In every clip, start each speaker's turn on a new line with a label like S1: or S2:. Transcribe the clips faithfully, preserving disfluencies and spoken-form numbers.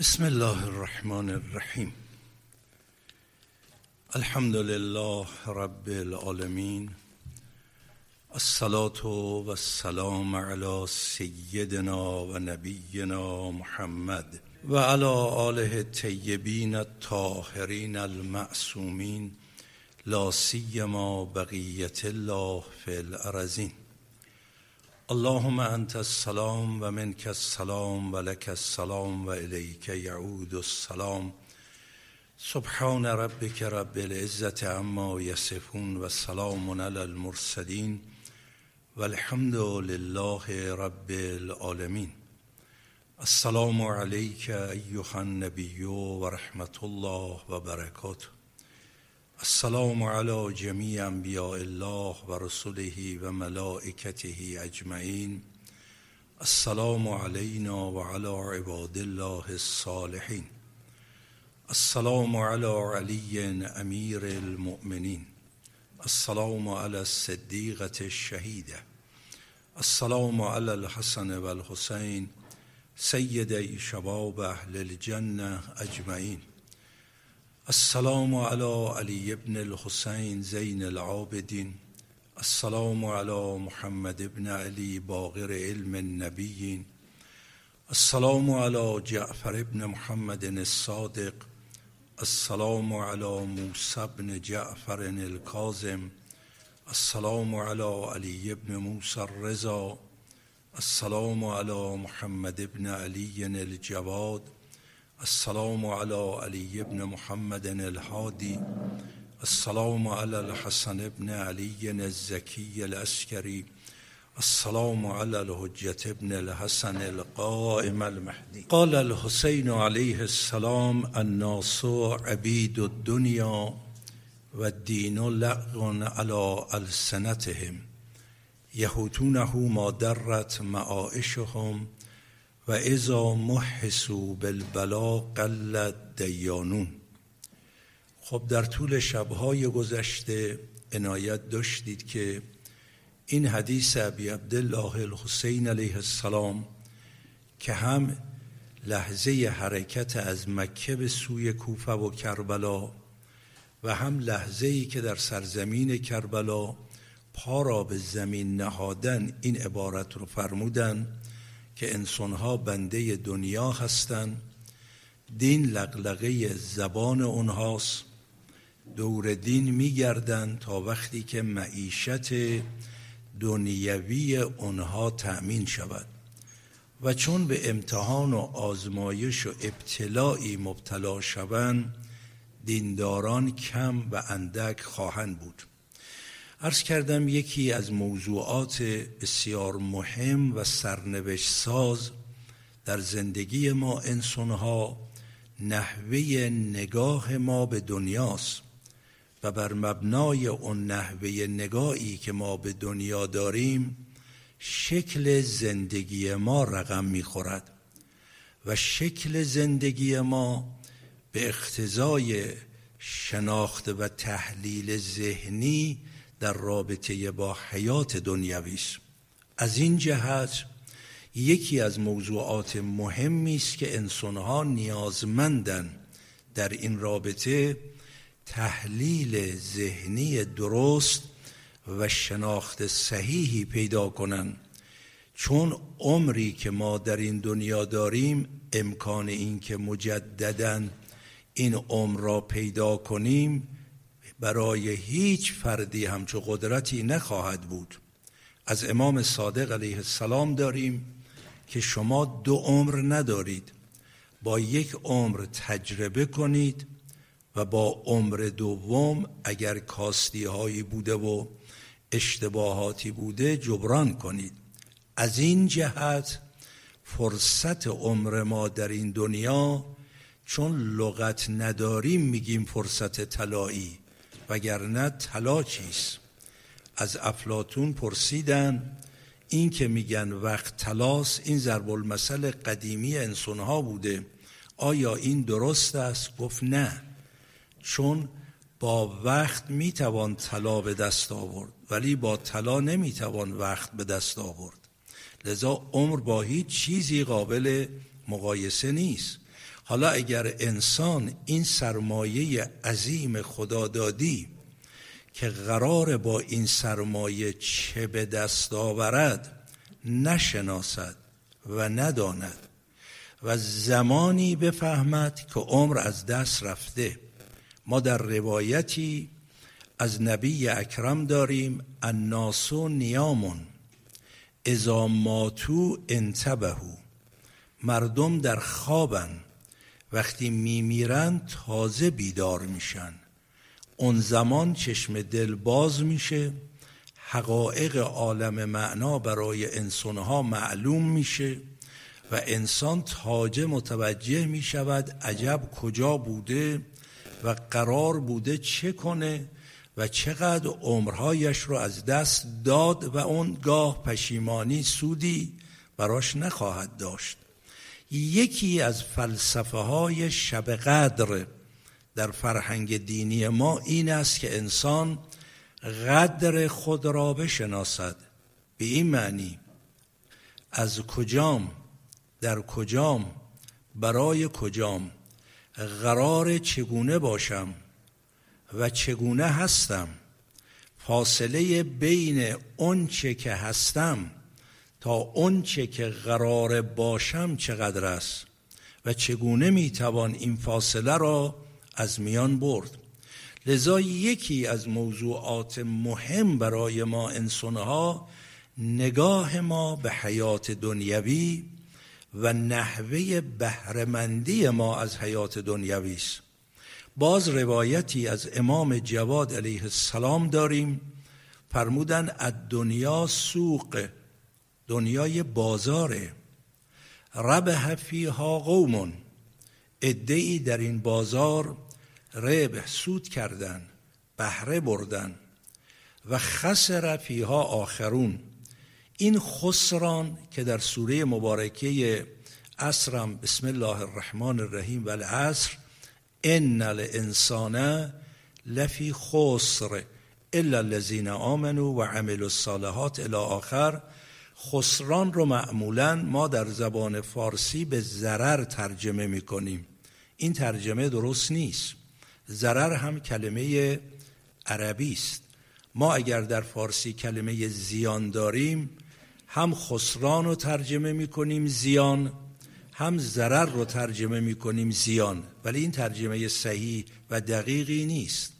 S1: بسم الله الرحمن الرحیم. الحمد لله رب العالمین، الصلاة و السلام علی سیدنا و نبینا محمد و علی آله الطیبین الطاهرین المعصومین، لا سیما بقیة الله فی الارضین. اللهم انت السلام و منک السلام و لک السلام و الیک یعود السلام. سبحان ربک رب العزة عما یصفون و سلام علی المرسلین و الحمد لله رب العالمین. السلام علیک ایها النبی و رحمت الله و برکاته. السلام علی جمیع انبیاء الله و رسله و ملائکته اجمعین. السلام علینا و علی عباد الله الصالحین. السلام علی علی امیر المؤمنین. السلام علی الصدیقة الشهیده. السلام علی الحسن و الحسین سیدی شباب اهل الجنه اجمعین. السلام علی علی ابن الحسین زین العابدین. السلام علی محمد ابن علی باقر علم النبیین. السلام علی جعفر ابن محمد الصادق. السلام علی موسی بن جعفر الکاظم. السلام علی علی ابن موسی الرضا. السلام علی محمد ابن علی الجواد. السلام علی علی ابن محمد الهادی. السلام علی الحسن ابن علی الزکی العسکری. السلام علی الحجة ابن الحسن القائم المهدی. قال الحسین علیه السلام الناس عبید الدنیا و الدین لغو علی السنتهم یحوتونه ما درت معایشهم و اذا محسوا بالبلا قل دیانون. خب در طول شبهای گذشته عنایت داشتید که این حدیث ابی عبدالله الحسین علیه السلام که هم لحظه حرکت از مکه به سوی کوفه و کربلا و هم لحظه‌ای که در سرزمین کربلا پا را به زمین نهادن، این عبارت رو فرمودن که انسانها بنده دنیا هستند، دین لغلغه زبان اونهاست، دور دین میگردند تا وقتی که معیشت دنیوی اونها تأمین شود و چون به امتحان و آزمایش و ابتلاعی مبتلا شوند دینداران کم و اندک خواهند بود. عرض کردم یکی از موضوعات بسیار مهم و سرنوشت ساز در زندگی ما انسانها نحوه نگاه ما به دنیاست و بر مبنای اون نحوه نگاهی که ما به دنیا داریم شکل زندگی ما رقم میخورد و شکل زندگی ما به اقتضای شناخت و تحلیل ذهنی در رابطه با حیات دنیوی است. از این جهت یکی از موضوعات مهمی است که انسانها نیازمندند در این رابطه تحلیل ذهنی درست و شناخت صحیحی پیدا کنند، چون عمری که ما در این دنیا داریم امکان این که مجدداً این عمر را پیدا کنیم برای هیچ فردی همچو قدرتی نخواهد بود. از امام صادق علیه السلام داریم که شما دو عمر ندارید، با یک عمر تجربه کنید و با عمر دوم اگر کاستی هایی بوده و اشتباهاتی بوده جبران کنید. از این جهت فرصت عمر ما در این دنیا، چون لغت نداریم میگیم فرصت طلایی، وگرنه طلا چیست؟ از افلاطون پرسیدن این که میگن وقت طلاست، این ضرب المثل قدیمی انسانها بوده، آیا این درست است؟ گفت نه، چون با وقت میتوان طلا به دست آورد ولی با طلا نمیتوان وقت به دست آورد. لذا عمر با هیچ چیزی قابل مقایسه نیست. حالا اگر انسان این سرمایه عظیم خدادادی که قرار با این سرمایه چه به دست آورد نشناسد و نداند و زمانی بفهمد که عمر از دست رفته. ما در روایتی از نبی اکرم داریم الناس نیامون اذا ماتوا انتبهوا، مردم در خوابن، وقتی میمیرن تازه بیدار میشن. اون زمان چشم دل باز میشه، حقایق عالم معنا برای انسانها معلوم میشه و انسان تازه متوجه میشود عجب کجا بوده و قرار بوده چه کنه و چقدر عمرهایش رو از دست داد و اون گاه پشیمانی سودی براش نخواهد داشت. یکی از فلسفه های شب قدر در فرهنگ دینی ما این است که انسان قدر خود را بشناسد. به این معنی از کجام، در کجام، برای کجام، قرار چگونه باشم و چگونه هستم، فاصله بین اون چه که هستم تا اون چه که قرار باشم چقدر است و چگونه میتوان این فاصله را از میان برد. لذا یکی از موضوعات مهم برای ما انسانها نگاه ما به حیات دنیوی و نحوه بهره‌مندی ما از حیات دنیوی است. باز روایتی از امام جواد علیه السلام داریم، فرمودن الدنیا سوق، دنیای بازاره، ربح فیها قوم، عده‌ای در این بازار ربح سود کردن، بهره بردن، و خسر فیها آخرون. این خسران که در سوره مبارکه عصرم بسم الله الرحمن الرحیم و العصر ان الانسان لفی خسر الا الذین آمنوا و عملوا الصالحات الی آخر، خسران رو معمولاً ما در زبان فارسی به ضرر ترجمه میکنیم. این ترجمه درست نیست. ضرر هم کلمه عربی است. ما اگر در فارسی کلمه زیان داریم، هم خسران رو ترجمه میکنیم زیان، هم ضرر رو ترجمه میکنیم زیان، ولی این ترجمه صحیح و دقیقی نیست.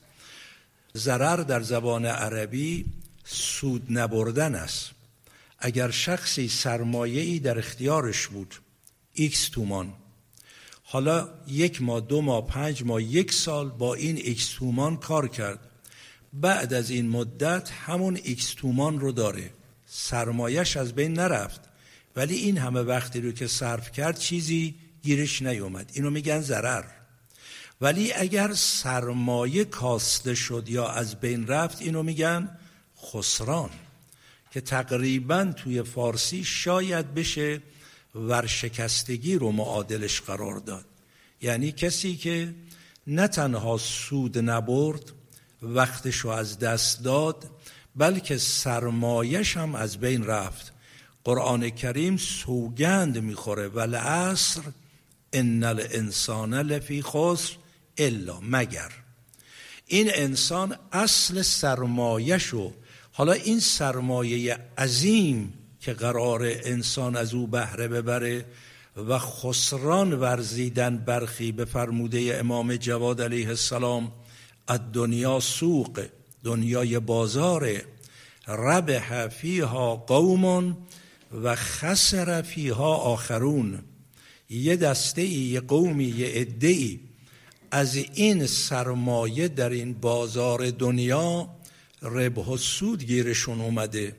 S1: ضرر در زبان عربی سود نبردن است. اگر شخصی سرمایه‌ای در اختیارش بود ایکس تومان، حالا یک ماه، دو ماه، پنج ماه، یک سال با این ایکس تومان کار کرد، بعد از این مدت همون ایکس تومان رو داره، سرمایه‌اش از بین نرفت، ولی این همه وقتی رو که صرف کرد چیزی گیرش نیومد، اینو میگن ضرر. ولی اگر سرمایه کاسته شد یا از بین رفت، اینو میگن خسران، که تقریباً توی فارسی شاید بشه ورشکستگی رو معادلش قرار داد. یعنی کسی که نه تنها سود نبرد، وقتش رو از دست داد، بلکه سرمایش هم از بین رفت. قرآن کریم سوگند میخوره والعصر ان الانسان لفی خسر الا، مگر این انسان اصل سرمایشو، حالا این سرمایه عظیم که قرار انسان از او بهره ببره و خسران ورزیدن برخی به فرموده امام جواد علیه السلام الدنیا سوق، دنیای بازاره، ربح فیها قوم و خسر فیها آخرون، یه دسته ای، یه قومی، یه عده‌ای از این سرمایه در این بازار دنیا ربح و سود گیرشون اومده،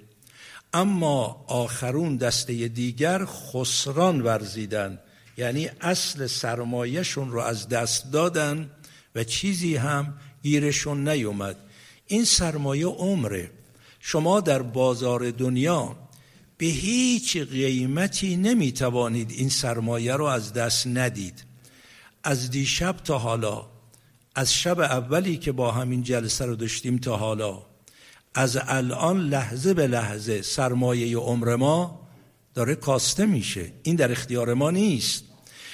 S1: اما آخرون دسته دیگر خسران ورزیدن، یعنی اصل سرمایهشون رو از دست دادن و چیزی هم گیرشون نیومد. این سرمایه عمره. شما در بازار دنیا به هیچ قیمتی نمیتوانید این سرمایه رو از دست ندید. از دیشب تا حالا، از شب اولی که با همین جلسه رو داشتیم تا حالا، از الان لحظه به لحظه سرمایه عمر ما داره کاسته میشه. این در اختیار ما نیست،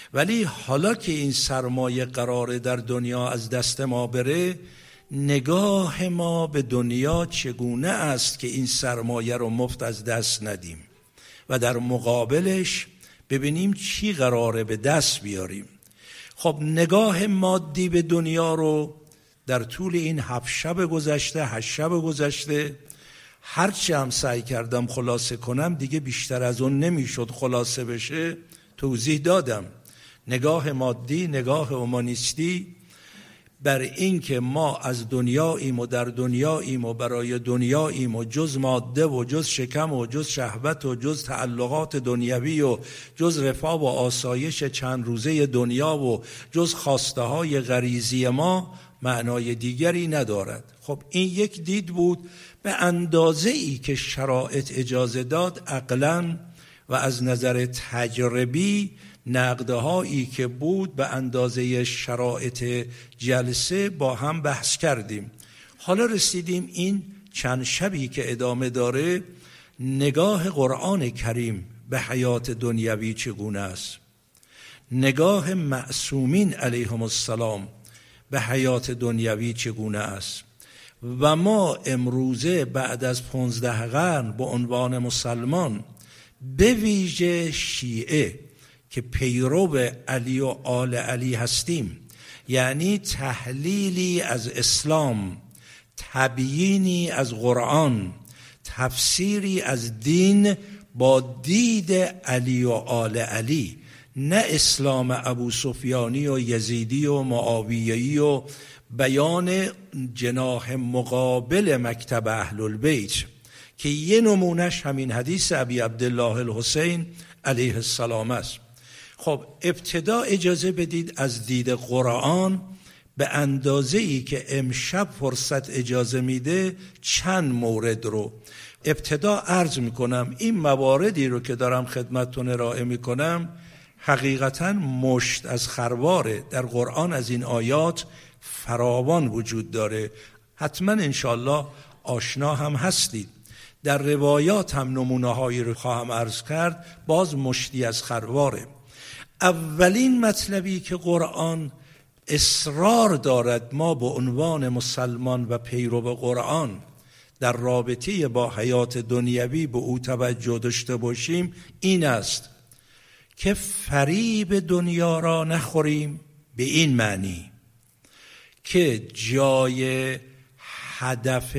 S1: ولی حالا که این سرمایه قراره در دنیا از دست ما بره، نگاه ما به دنیا چگونه است که این سرمایه رو مفت از دست ندیم و در مقابلش ببینیم چی قراره به دست بیاریم. خب نگاه مادی به دنیا رو در طول این هفت شب گذشته هشت شب گذشته هرچی هم سعی کردم خلاصه کنم دیگه بیشتر از اون نمیشد خلاصه بشه، توضیح دادم. نگاه مادی، نگاه اومانیستی بر این که ما از دنیاییم و در دنیاییم و برای دنیاییم و جز ماده و جز شکم و جز شهوت و جز تعلقات دنیوی و جز رفاه و آسایش چند روزه دنیا و جز خواسته های غریزی ما معنای دیگری ندارد. خب این یک دید بود به اندازه ای که شرایط اجازه داد. عقلاً و از نظر تجربی نقدهایی که بود به اندازه شرایط جلسه با هم بحث کردیم. حالا رسیدیم این چند شبی که ادامه داره، نگاه قرآن کریم به حیات دنیوی چگونه است، نگاه معصومین علیهم السلام به حیات دنیوی چگونه است. و ما امروزه بعد از پانزده قرن به عنوان مسلمان، به ویژه شیعه که پیرو علی و آل علی هستیم، یعنی تحلیلی از اسلام، تبیینی از قرآن، تفسیری از دین با دید علی و آل علی، نه اسلام ابو سفیانی و یزیدی و معاویه‌ای و بیان جناح مقابل مکتب اهل البیت که یه نمونش همین حدیث ابی عبدالله الحسین علیه السلام است. خب ابتدا اجازه بدید از دید قرآن به اندازه‌ای که امشب فرصت اجازه میده چند مورد رو ابتدا عرض میکنم. این مواردی رو که دارم خدمتتون ارائه میکنم حقیقتاً مشت از خرواره. در قرآن از این آیات فراوان وجود داره، حتما انشالله آشنا هم هستید. در روایات هم نمونه هایی رو خواهم عرض کرد، باز مشتی از خرواره. اولین مطلبی که قرآن اصرار دارد ما به عنوان مسلمان و پیرو قرآن در رابطه با حیات دنیوی به او توجه داشته باشیم این است که فریب دنیا را نخوریم، به این معنی که جای هدف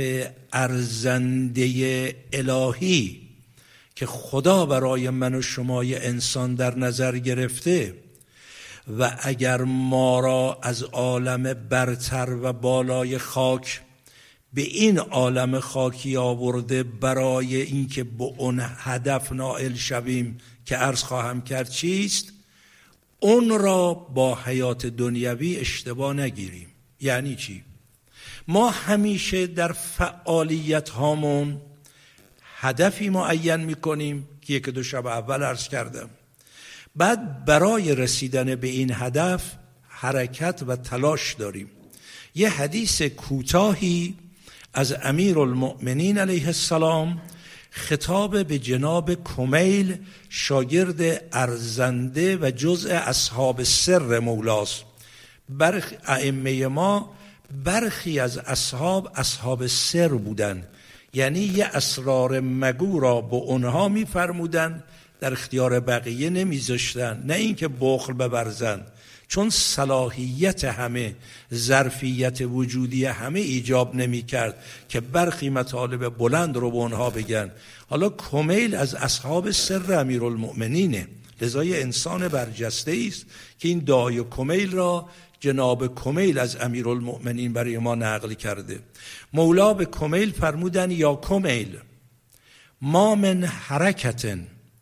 S1: ارزنده الهی که خدا برای من و شمای انسان در نظر گرفته و اگر ما را از عالم برتر و بالای خاک به این عالم خاکی آورده برای اینکه به اون هدف نائل شویم که عرض خواهم کرد چیست، اون را با حیات دنیوی اشتباه نگیریم. یعنی چی؟ ما همیشه در فعالیت هامون هدفی معین میکنیم که یک دو شب اول عرض کردم، بعد برای رسیدن به این هدف حرکت و تلاش داریم. یه حدیث کوتاهی از امیرالمؤمنین علیه السلام خطاب به جناب کمیل، شاگرد ارزنده و جزء اصحاب سر مولاست. برخی ائمه ما برخی از اصحاب اصحاب سر بودن، یعنی یه اسرار مگو را به اونها میفرمودن، در اختیار بقیه نمیذاشتن، نه اینکه بخل ببرزن، چون صلاحیت همه، ظرفیت وجودی همه ایجاب نمیکرد که برخی مطالب بلند رو به اونها بگن. حالا کمیل از اصحاب سر امیرالمؤمنینه، لذا یه انسان برجسته است که این دعای کمیل را جناب کمیل از امیرالمؤمنین برای ما نقل کرده. مولا به کمیل فرمودن یا کمیل ما من حرکت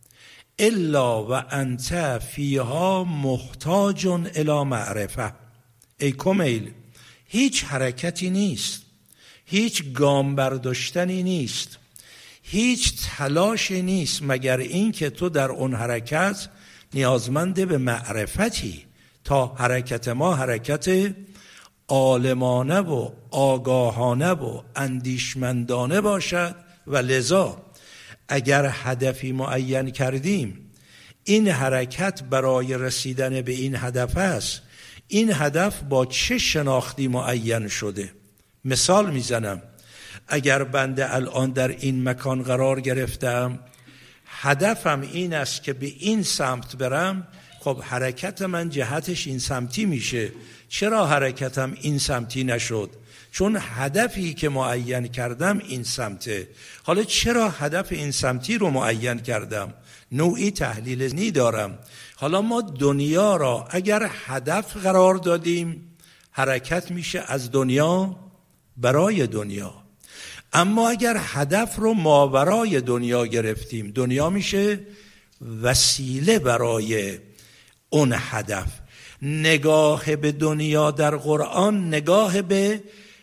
S1: الا و انت فیها محتاج الی معرفه. ای کمیل، هیچ حرکتی نیست، هیچ گام برداشتنی نیست، هیچ تلاشی نیست مگر این که تو در اون حرکت نیازمند به معرفتی تا حرکت ما حرکت عالمانه و آگاهانه و اندیشمندانه باشد. و لذا اگر هدفی معین کردیم این حرکت برای رسیدن به این هدف است. این هدف با چه شناختی معین شده؟ مثال میزنم. اگر بنده الان در این مکان قرار گرفتم، هدفم این است که به این سمت برم، خب حرکت من جهتش این سمتی میشه. چرا حرکتم این سمتی نشد؟ چون هدفی که معین کردم این سمته. حالا چرا هدف این سمتی رو معین کردم؟ نوعی تحلیل ذهنی دارم. حالا ما دنیا را اگر هدف قرار دادیم، حرکت میشه از دنیا برای دنیا. اما اگر هدف رو ماورای دنیا گرفتیم، دنیا میشه وسیله برای اون هدف. نگاه به دنیا در قرآن نگاه به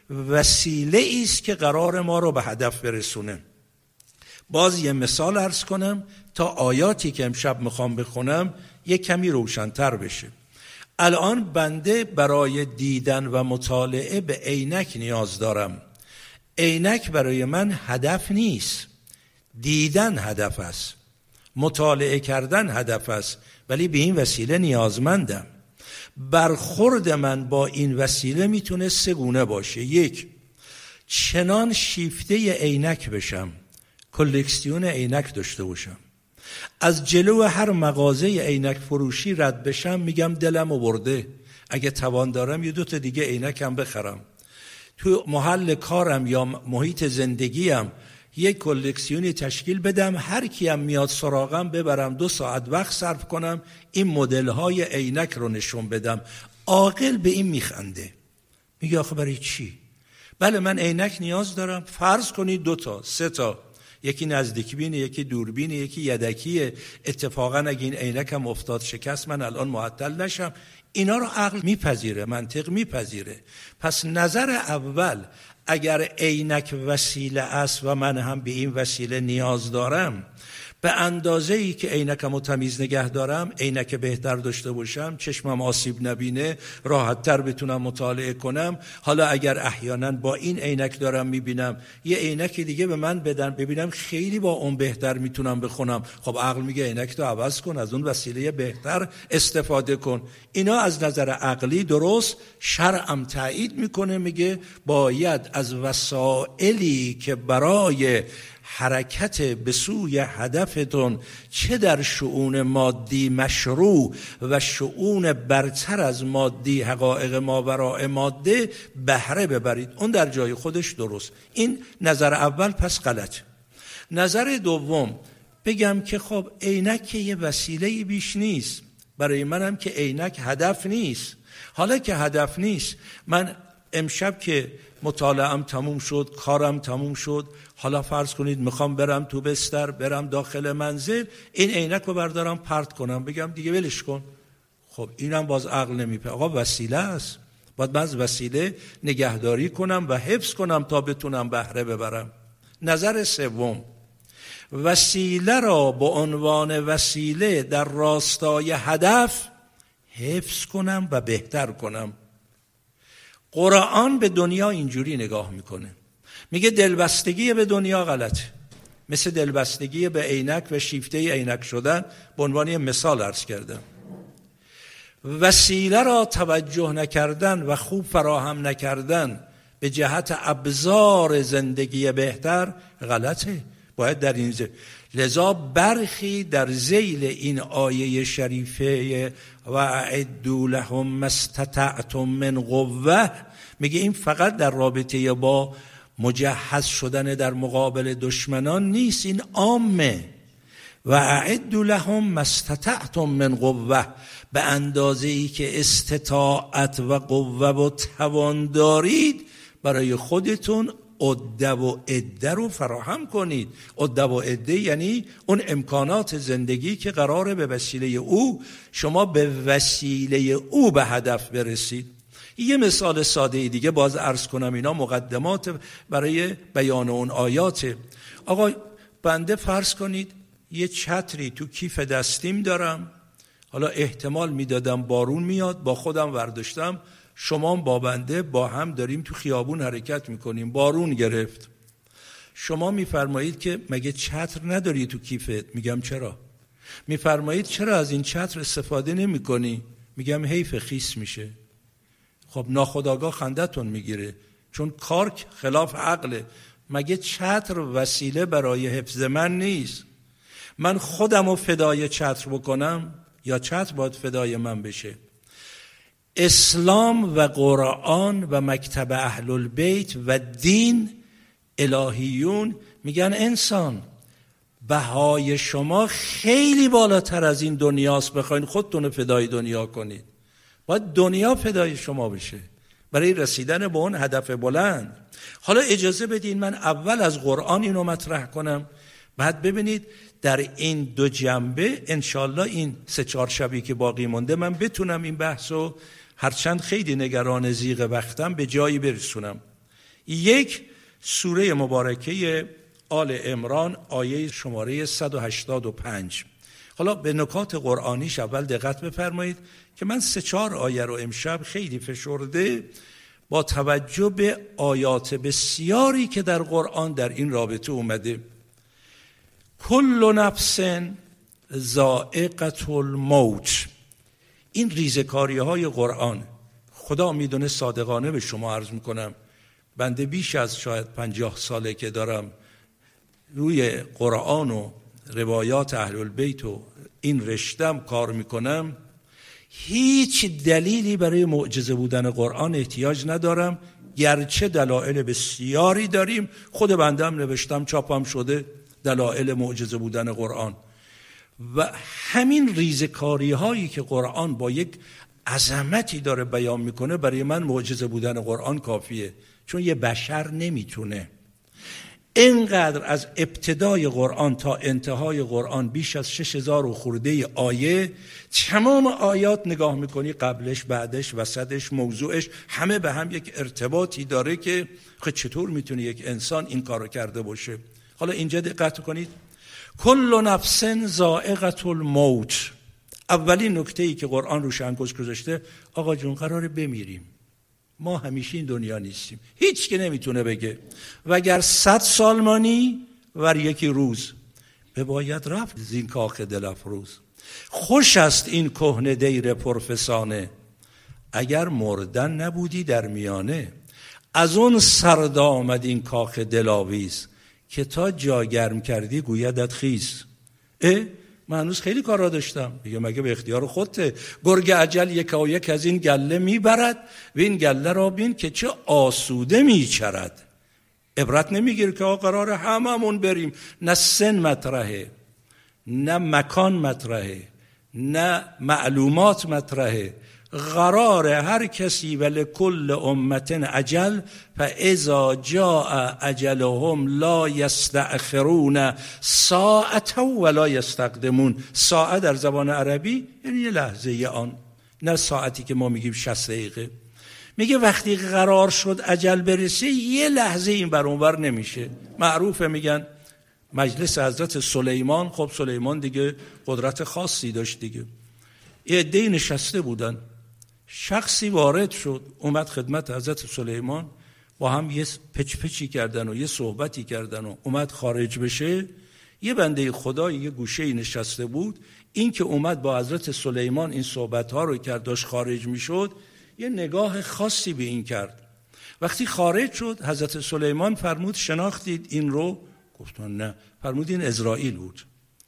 S1: وسیله است که قرار ما رو به هدف برسونه. باز یه مثال عرض کنم تا آیاتی که امشب میخوام بخونم یه کمی روشن‌تر بشه. الان بنده برای دیدن و مطالعه به عینک نیاز دارم. عینک برای من هدف نیست، دیدن هدف است، مطالعه کردن هدف است، ولی به این وسیله نیازمندم. برخورد من با این وسیله میتونه سه گونه باشه. یک، چنان شیفته عینک بشم، کلکسیون عینک داشته باشم، از جلو هر مغازه عینک فروشی رد بشم میگم دلم برده، اگه توان دارم یه دو تا دیگه عینکم بخرم. تو محل کارم یا محیط زندگیم یک کلکسیونی تشکیل بدم، هر کیم میاد سراغم ببرم دو ساعت وقت صرف کنم این مدل های عینک رو نشون بدم. عاقل به این میخنده، میگه آخه برای چی؟ بله من عینک نیاز دارم، فرض کنید دو تا سه تا، یکی نزدیک بینه، یکی دوربینه، یکی یدکیه. اتفاقا اگه این عینکم افتاد شکست من الان معطل نشم. اینا رو عقل میپذیره، منطق میپذیره. پس نظر اول اگر عینک وسیله است و من هم به این وسیله نیاز دارم، به اندازه‌ای که عینکمو تمیز نگه دارم، عینک بهتر داشته باشم، چشمم آسیب نبینه، راحت‌تر بتونم مطالعه کنم. حالا اگر احیانا با این عینک دارم میبینم یه عینک دیگه به من بدن ببینم خیلی با اون بهتر میتونم بخونم، خب عقل میگه عینک تو عوض کن، از اون وسیله بهتر استفاده کن. اینا از نظر عقلی درست، شرعم تایید میکنه، میگه باید از وسائلی که برای حرکت به سوی هدفتون چه در شؤون مادی مشروع و شؤون برتر از مادی حقایق ماوراء ماده بهره ببرید. اون در جای خودش درست. این نظر اول پس غلط. نظر دوم بگم که خب عینک یه وسیله بیش نیست، برای منم که عینک هدف نیست. حالا که هدف نیست، من امشب که مطالعه‌ام تموم شد، کارم تموم شد، حالا فرض کنید میخوام برم تو بستر، برم داخل منزل، این عینک رو بردارم پرت کنم، بگم دیگه ولش کن. خب اینم باز عقل نمیپه. آقا وسیله است، باید من از وسیله نگهداری کنم و حفظ کنم تا بتونم بهره ببرم. نظر سوم، وسیله را به عنوان وسیله در راستای هدف حفظ کنم و بهتر کنم. قرآن به دنیا اینجوری نگاه میکنه، میگه دلبستگی به دنیا غلطه، مثل دلبستگی به عینک و شیفته عینک شدن. به عنوان یه مثال عرض کردم. وسیله را توجه نکردن و خوب فراهم نکردن به جهت ابزار زندگی بهتر غلطه. باید در این زمینه، لذا برخی در ذیل این آیه شریفه و اعدوا لهم ما استطعتم من قوه، میگه این فقط در رابطه با مجهز شدن در مقابل دشمنان نیست، این عامه. و اعدوا لهم ما استطعتم من قوه، به اندازه‌ای که استطاعت و قوه و توان دارید برای خودتون عده و عده رو فراهم کنید. عده و عده یعنی اون امکانات زندگی که قراره به وسیله او شما به وسیله او به هدف برسید. یه مثال ساده دیگه باز عرض کنم، اینا مقدمات برای بیان اون آیاته. آقا بنده فرض کنید یه چتری تو کیف دستیم دارم، حالا احتمال میدادم بارون میاد، با خودم ورداشتم، شما با بنده با هم داریم تو خیابون حرکت میکنیم، بارون گرفت. شما میفرمایید که مگه چتر نداری تو کیفت؟ میگم چرا؟ میفرمایید چرا از این چتر استفاده نمی کنی؟ میگم حیف خیس میشه. خب ناخودآگاه خندتون میگیره، چون کار خلاف عقله. مگه چتر وسیله برای حفظ من نیست؟ من خودم رو فدای چتر بکنم یا چتر باید فدای من بشه؟ اسلام و قرآن و مکتب اهل البیت و دین الهیون میگن انسان بهای شما خیلی بالاتر از این دنیاست، بخواین خودتون فدای دنیا کنید. باید دنیا فدای شما بشه برای رسیدن به اون هدف بلند. حالا اجازه بدین من اول از قرآن اینو مطرح کنم، بعد ببینید در این دو جنبه انشالله این سه چهار شبی که باقی مونده من بتونم این بحثو هرچند خیلی نگران زیغ وقتم به جایی برسونم. یک، سوره مبارکه آل عمران آیه شماره صد و هشتاد و پنج. حالا به نکات قرآنیش اول دقت بفرمایید که من سه چهار آیه رو امشب خیلی فشرده با توجه به آیات بسیاری که در قرآن در این رابطه اومده. کل نفس ذائقة الموت، این ریزکاری های قرآن خدا میدونه، صادقانه به شما عرض میکنم، بنده بیش از شاید پنجاه ساله که دارم روی قرآن و روایات اهل البیت و این رشتم کار میکنم، هیچ دلیلی برای معجزه بودن قرآن احتیاج ندارم، گرچه دلایل بسیاری داریم. خود بنده هم نوشتم، چاپم شده، دلایل معجزه بودن قرآن. و همین ریزکاری هایی که قرآن با یک عظمتی داره بیان میکنه، برای من معجزه بودن قرآن کافیه، چون یه بشر نمیتونه اینقدر از ابتدای قرآن تا انتهای قرآن بیش از شش هزار و خورده آیه، تمام آیات نگاه میکنی قبلش، بعدش، وسطش، موضوعش همه به هم یک ارتباطی داره که خب چطور میتونه یک انسان این کارو کرده باشه. حالا اینجا دقت کنید، کل نفس ذائقة الموت. اولین نکته‌ای که قرآن روش انگشت گذاشته، آقا جون قراره بمیریم، ما همیشه این دنیا نیستیم، هیچ که نمیتونه بگه وگر صد سال مانی ور یکی روز بباید رفت زین کاخ دل افروز. خوش است این کهنه دیر پرفسانه، اگر مردن نبودی در میانه. از اون سرد آمد این کاخ دلاویز، که تا جا گرم کردی گویدت خیز. اه من هنوز خیلی کارا داشتم. میگه مگه به اختیار خودته؟ گرگ اجل یک و یک از این گله میبرد و این گله را بین که چه آسوده میچرد. عبرت نمیگیر که آقا قراره هممون بریم، نه سن مطرحه، نه مکان مطرحه، نه معلومات مطرحه. قرار هر کسی ولکل امت اجل فاذا جاء اجلهم لا یستأخرون ساعة ولا یستقدمون. ساعت در زبان عربی یعنی یه لحظه آن، نه ساعتی که ما میگیم شصت دقیقه. میگه وقتی قرار شد اجل برسه یه لحظه این بر اونور نمیشه. معروفه میگن مجلس حضرت سلیمان، خب سلیمان دیگه قدرت خاصی داشت دیگه، یه عده‌ای نشسته بودن، شخصی وارد شد اومد خدمت حضرت سلیمان، با هم یه پچ پچی کردن و یه صحبتی کردن و اومد خارج بشه. یه بنده خدا یه گوشه‌ای نشسته بود، این که اومد با حضرت سلیمان این صحبت‌ها رو کرد داشت خارج میشد، یه نگاه خاصی به این کرد. وقتی خارج شد حضرت سلیمان فرمود شناختید این رو؟ گفتن نه. فرمود این عزرائیل بود،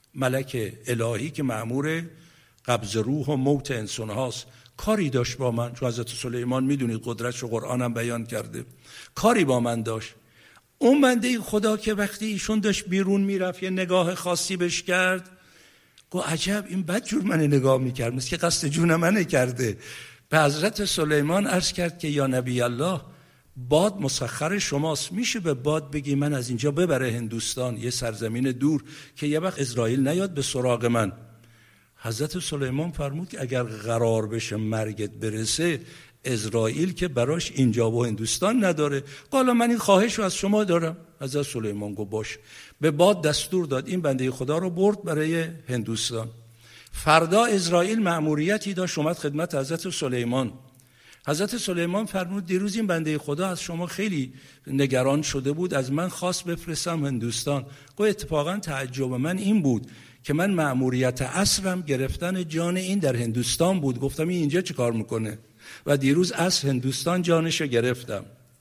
S1: ملک الهی که مأمور قبض روح و موت انسان هاست. کاری داشت با من، چون حضرت سلیمان میدونید قدرتش رو قرآن هم بیان کرده، کاری با من داشت. اون بنده خدا که وقتی ایشون داشت بیرون میرفت یه نگاه خاصی بهش کرد، گو عجب این بد جور من نگاه میکرد، مثل که قصد جون منه کرده. به حضرت سلیمان عرض کرد که یا نبی الله، باد مسخر شماست، میشه به باد بگی من از اینجا ببره هندوستان، یه سرزمین دور، که یه وقت اسرائیل نیاد به سراغ من. حضرت سلیمان فرمود که اگر قرار بشه مرگت برسه، اسرائیل که براش اینجا و هندوستان نداره. حالا من این خواهش رو از شما دارم. حضرت سلیمان گفت باش. به باد دستور داد این بنده خدا رو برد برای هندوستان. فردا اسرائیل مأموریتی داشت اومد خدمت حضرت سلیمان. حضرت سلیمان فرمود دیروز این بنده خدا از شما خیلی نگران شده بود، از من خواست بفرستم هندوستان. گفت اتفاقا تعجب من این بود که من مأموریت عصرم گرفتن جان این در هندوستان بود. گفتم این اینجا چه کار میکنه؟ و دیروز عصر هندوستان جانشو گرفتم.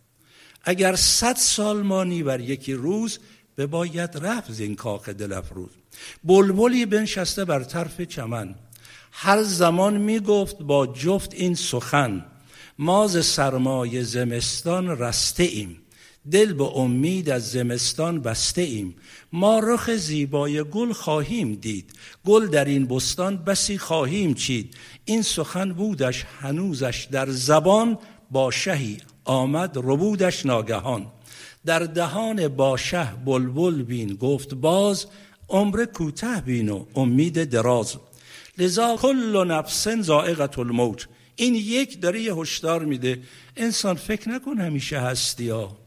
S1: اگر صد سال مانی بر یکی روز، به باید رفت زین کاخ دل افروز. بلبلی بنشسته بر طرف چمن، هر زمان میگفت با جفت این سخن. ما ز سرمای زمستان رسته ایم، دل به امید از زمستان بسته ایم. ما رخ زیبای گل خواهیم دید، گل در این بستان بسی خواهیم چید. این سخن بودش هنوزش در زبان، با شهی آمد ربودش ناگهان. در دهان با شه بلبل بین گفت باز، عمر کوته بین و امید دراز. لذا کل نفس ذائقة الموت. این یک داره یه هشدار میده، انسان فکر نکن همیشه هستی ها.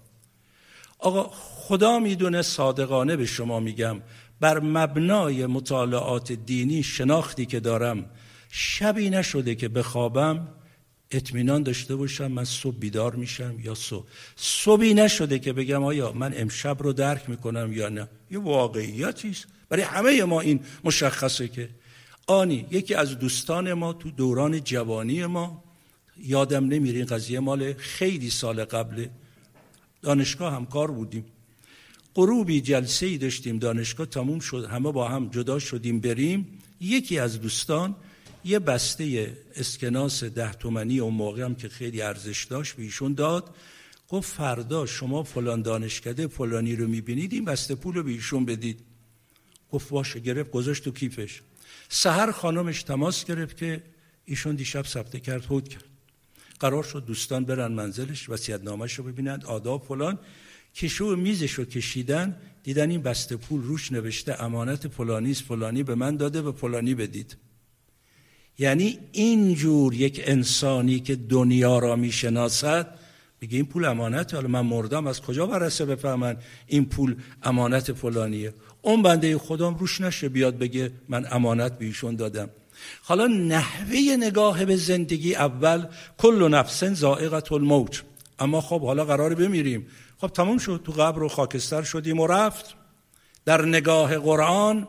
S1: آقا خدا میدونه، صادقانه به شما میگم، بر مبنای مطالعات دینی شناختی که دارم، شبی نشده که بخوابم اطمینان داشته باشم من صبح بیدار میشم یا صبح. صبحی نشده که بگم آیا من امشب رو درک میکنم یا نه. یه واقعیتیست، برای همه ما این مشخصه. که آنی یکی از دوستان ما تو دوران جوانی ما، یادم نمیره این قضیه مال خیلی سال قبله، دانشگاه همکار بودیم، غروبی جلسه‌ای داشتیم دانشگاه، تموم شد همه با هم جدا شدیم بریم. یکی از دوستان یه بسته اسکناس ده تومنی اون موقع هم که خیلی ارزش داشت به ایشون داد. گفت فردا شما فلان دانشکده فلانی رو میبینید، این بسته پول رو به ایشون بدید. گفت باشه، گرفت گذاشت تو کیفش. سحر خانمش تماس گرفت که ایشون دیشب ثبت کرد هود کرد. قرار شد دوستان برن منزلش، وصیت‌نامه‌ش رو ببینند، آداب فلان. کشو میزش رو کشیدن، دیدن این بسته پول روش نوشته امانت فلانی است، فلانی به من داده، به فلانی بدید. یعنی اینجور یک انسانی که دنیا را میشناسد میگه این پول امانت، حالا من مردم از کجا برسه بفهمن این پول امانت فلانیه؟ اون بنده خودم روش نشه بیاد بگه من امانت به ایشون دادم. حالا نحوه نگاه به زندگی، اول کل نفس ذائقة الموت. اما خب حالا قراره بمیریم، خب تموم شد، تو قبر و خاکستر شدیم و رفت. در نگاه قرآن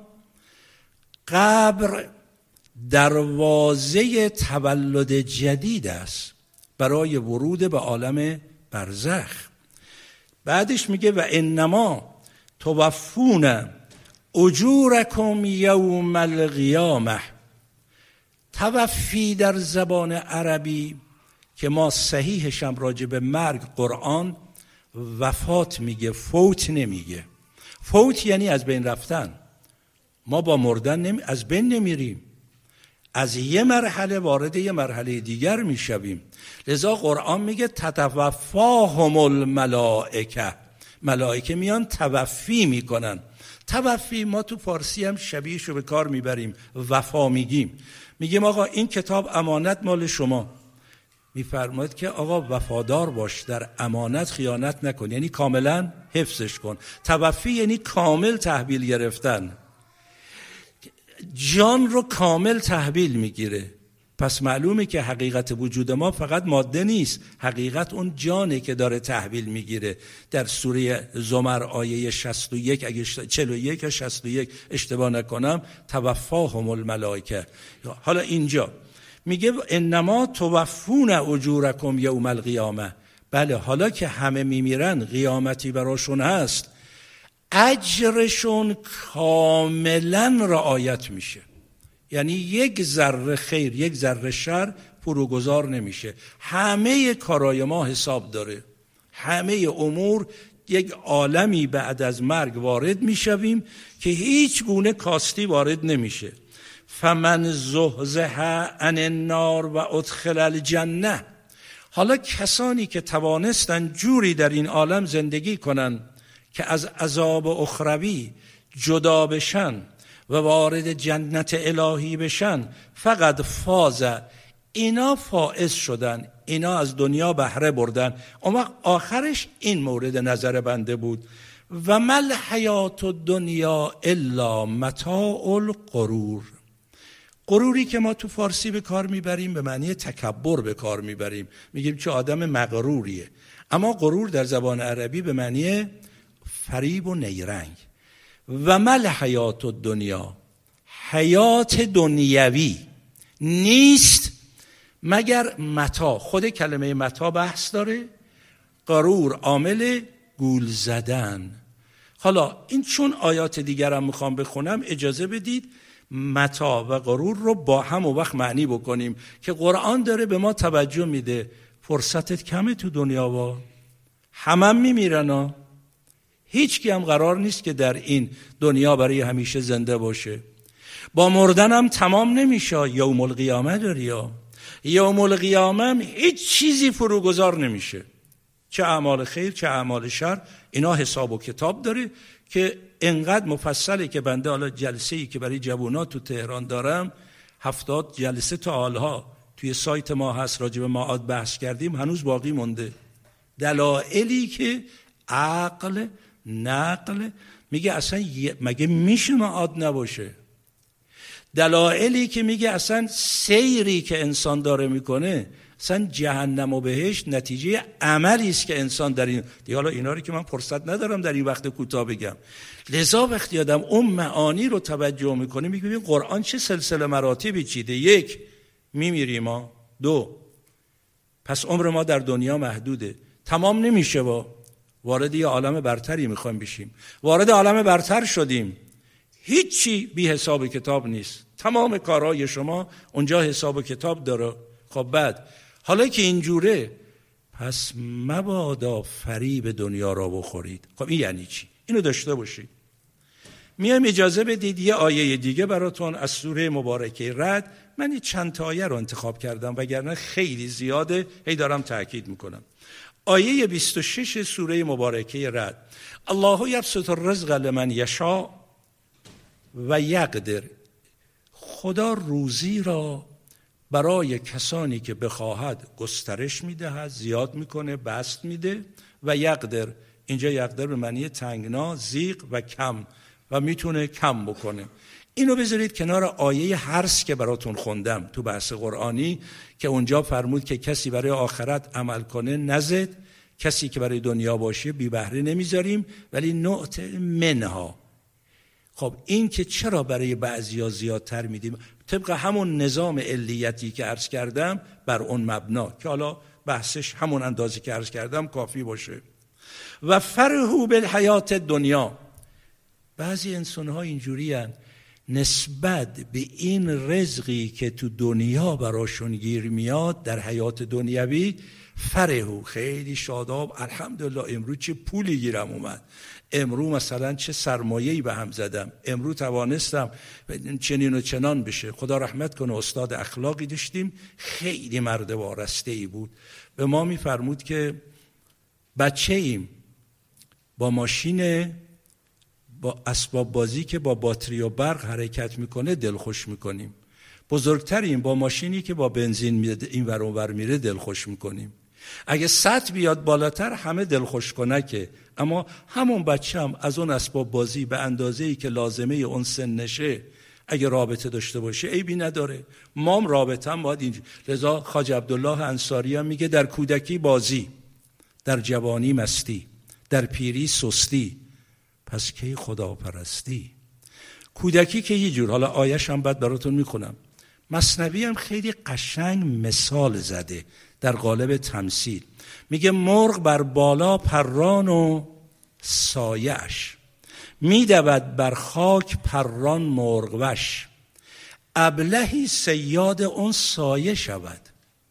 S1: قبر دروازه تولد جدید است برای ورود به عالم برزخ. بعدش میگه و انما توفون اجورکم یوم القیامه. توفی در زبان عربی که ما صحیحش هم راجع به مرگ قرآن وفات میگه، فوت نمیگه. فوت یعنی از بین رفتن. ما با مردن نمی... از بین نمیریم، از یه مرحله وارد یه مرحله دیگر میشویم. لذا قرآن میگه تتوفاهم الملائکه. ملائکه میان توفی میکنن. توفی ما تو فارسی هم شبیهشو به کار میبریم، وفا میگیم. میگیم آقا این کتاب امانت مال شما، میفرماید که آقا وفادار باش، در امانت خیانت نکن، یعنی کاملا حفظش کن. توفی یعنی کامل تحویل گرفتن، جان رو کامل تحویل میگیره. پس معلومه که حقیقت وجود ما فقط ماده نیست، حقیقت اون جانه که داره تحویل میگیره. در سوره زمر آیه شصت و یک اگه چهل و یک یا شصت و یک اشتباه نکنم، توفاهم الملائکه. حالا اینجا میگه انما توفون اجورکم یوم القیامه. بله، حالا که همه میمیرن، قیامتی براشون هست، اجرشون کاملا رعایت میشه. یعنی یک ذره خیر یک ذره شر فروگذار نمیشه. همه کارای ما حساب داره، همه امور یک عالمی بعد از مرگ وارد میشویم که هیچ گونه کاستی وارد نمیشه. فمن زحزح عن النار و ادخل الجنه. حالا کسانی که توانستن جوری در این عالم زندگی کنن که از عذاب اخروی جدا بشن و وارد جنت الهی بشن، فقط فاز، اینا فائز شدن، اینا از دنیا بهره بردن. اما آخرش این مورد نظر بنده بود، و مل حیات الدنیا الا متاع الغرور. غروری که ما تو فارسی به کار میبریم به معنی تکبر به کار میبریم، میگیم چه آدم مغروریه. اما غرور در زبان عربی به معنی فریب و نیرنگ. و مل حیات الدنیا، حیات دنیوی نیست مگر متاع. خود کلمه متاع بحث داره. غرور عامل گول زدن. حالا این چون آیات دیگرم میخوام بخونم اجازه بدید متاع و غرور رو با هم و وقت معنی بکنیم که قرآن داره به ما توجه میده. فرصتت کمه تو دنیا با همه هم میمیرن ها. هیچ کی هم قرار نیست که در این دنیا برای همیشه زنده باشه. با مردن هم تمام نمیشه. یوم القیامه داری ها. یوم القیامه هم هیچ چیزی فروگذار نمیشه، چه اعمال خیر چه اعمال شر. اینا حساب و کتاب داره که انقدر مفصله که بنده حالا جلسه ای که برای جوانات تو تهران دارم هفتاد جلسه تا حالها توی سایت ما هست راجع به معاد بحث کردیم، هنوز باقی مونده. دلایلی که عقل نقل میگه اصلا مگه میشه معاد نباشه. دلایلی که میگه اصلا سیری که انسان داره میکنه اصلا جهنم و بهشت نتیجه عملی است که انسان در این دیگه. حالا اینا رو که من فرصت ندارم در این وقت کوتاه بگم. لذا وقتی آدم اون معانی رو توجه میکنه میگه ببین قرآن چه سلسله مراتبی چیده. یک، میمیریم ما. دو، پس عمر ما در دنیا محدوده، تمام نمیشه. با وارد یه عالم برتری میخوایم بشیم. وارد عالم برتر شدیم، هیچی بی حساب کتاب نیست. تمام کارهای شما اونجا حساب کتاب داره. خب بعد حالا که اینجوره پس مبادا فریب دنیا را بخورید. خب این یعنی چی؟ اینو داشته باشید. میام اجازه بدید یه آیه دیگه براتون از سوره مبارکه رعد. من این چند تا آیه رو انتخاب کردم وگرنه خیلی زیاده، هی دارم تأکید میکنم. آیه بیست و شش سوره مبارکه رعد: الله یبسط الرزق لمن یشاء و یقدر. خدا روزی را برای کسانی که بخواهد گسترش میدهد، زیاد میکنه، بسط میده. و یقدر، اینجا یقدر به معنی تنگنا، ضیق و کم، و میتونه کم بکنه. اینو بذارید کنار آیه حرث که براتون خوندم تو بحث قرآنی که اونجا فرمود که کسی برای آخرت عمل کنه نزد، کسی که برای دنیا باشه بی بهره نمیذاریم، ولی نعت منها. خب این که چرا برای بعضیا زیادتر میدیم؟ طبق همون نظام علیتی که عرض کردم بر اون مبنا که حالا بحثش همون اندازی که عرض کردم کافی باشه. و فرحوا بالحیات دنیا. بعضی انسان‌ها اینجوری هستند نسبت به این رزقی که تو دنیا براشون گیر میاد در حیات دنیوی فرحوا، خیلی شاداب، الحمدلله امروز چه پولی گیرم اومد، امروز مثلا چه سرمایه‌ای به هم زدم، امروز توانستم چنین و چنان بشه. خدا رحمت کنه استاد اخلاقی داشتیم، خیلی مرد وارسته‌ای بود. به ما میفرمود که بچه ایم با ماشین با اسباب بازی که با باتری و برق حرکت میکنه دلخوش میکنیم. بزرگتریم با ماشینی که با بنزین میده این ور اون ور میره دلخوش میکنیم. اگه سطح بیاد بالاتر همه دلخوش کنکه، اما همون بچه هم از اون اسباب بازی به اندازه‌ای که لازمه اون سنشه اگه رابطه داشته باشه عیبی نداره. مام رابطه هم باید اینجا. لذا خواجه عبدالله انصاری هم میگه در کودکی بازی، در جوانی مستی، در پیری سستی، پس کی خدا پرستی. کودکی که یه جور، حالا آیش هم بعد براتون میخونم. مثنوی هم خیلی قشنگ مثال زده در قالب تمثیل. میگه مرغ بر بالا پران و سایش، میدود بر خاک پران مرغ وش، ابلهی صیاد اون سایه شود،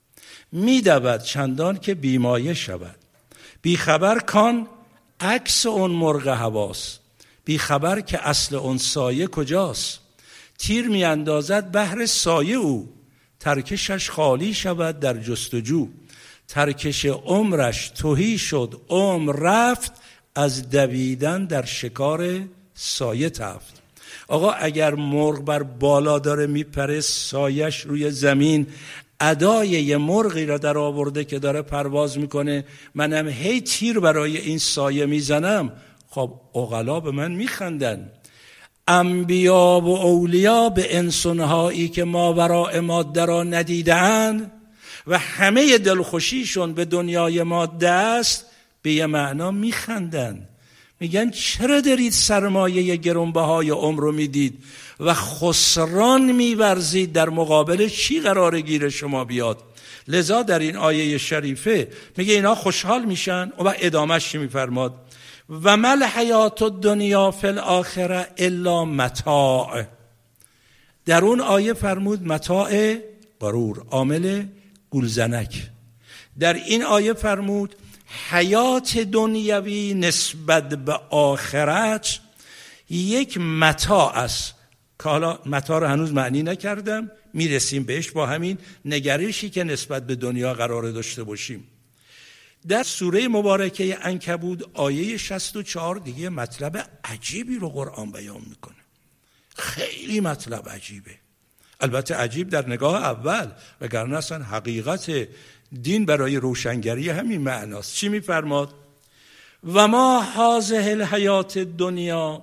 S1: میدود چندان که بیمایه شود، بیخبر کان عکس اون مرغ هواست، بیخبر که اصل اون سایه کجاست، تیر می اندازد بهر سایه او، ترکشش خالی شود در جستجو، ترکش عمرش تهی شد عمر رفت، از دویدن در شکار سایه تفت. آقا اگر مرغ بر بالا داره میپره، سایش روی زمین، ادای یه مرغی را در آورده که داره پرواز میکنه، منم هی تیر برای این سایه میزنم، خب عقلا به من میخندن. انبیا و اولیا به انسانهایی که ماوراء ماده را ندیدن و همه دلخوشیشون به دنیای ماده است به یه معنا میخندن. میگن چرا دارید سرمایه گرانبهای عمر رو میدید و خسران میورزید، در مقابل چی قراره گیر شما بیاد؟ لذا در این آیه شریفه میگه اینا خوشحال میشن و ادامهش چی میفرماد؟ و مل حیات الدنیا فی الاخره الا متاع. در اون آیه فرمود متاع غرور، عامل گولزنک. در این آیه فرمود حیات دنیوی نسبت به آخرت یک متاع است که حالا متاع رو هنوز معنی نکردم، میرسیم بهش با همین نگرشی که نسبت به دنیا قرار داشته باشیم. در سوره مبارکه عنکبوت آیه شصت و چهار دیگه مطلب عجیبی رو قرآن بیان میکنه. خیلی مطلب عجیبه، البته عجیب در نگاه اول، وگرنه اصلا حقیقت دین برای روشنگری همین معناست. چی میفرماد؟ و ما هذه الحیات الدنیا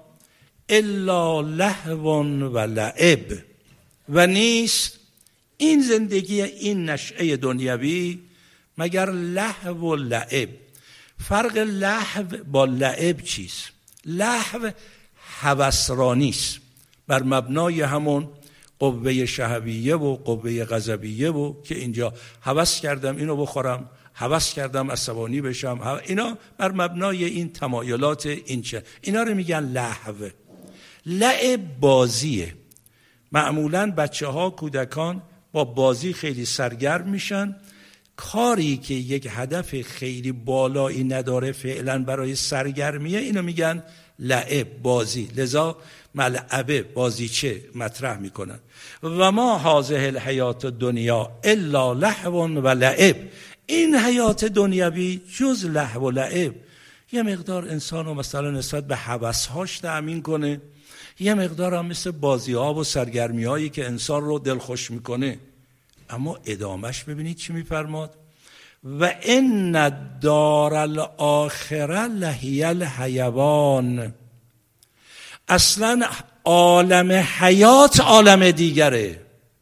S1: الا لهو و لعب. و نیست این زندگی، این نشأه دنیوی مگر لهو و لعب. فرق لهو با لعب چیست؟ لهو هوسرانی است، بر مبنای همون قوه شهویه و قوه غضبیه و که اینجا هوس کردم اینو بخورم، هوس کردم عصبانی بشم، اینا بر مبنای این تمایلات این چه اینا رو میگن لهو. لعب بازیه. معمولاً بچه ها، کودکان با بازی خیلی سرگرم میشن. کاری که یک هدف خیلی بالایی نداره فعلا برای سرگرمیه، اینو میگن لعب، بازی. لذا ملعبه، بازیچه مطرح میکنن. و ما هذه الحیات الدنیا الا لهو و لعب. این حیات دنیوی جز لهو و لعب، یه مقدار انسانو مثلا نسبت به هوس‌هاش تأمین کنه، یه مقدار هم مثل بازی‌ها و سرگرمی‌هایی که انسان رو دلخوش میکنه. اما ادامش ببینید چی میفرماد؟ و ان الدار الاخره لهی الحیوان. اصلا عالم حیات عالم دیگره.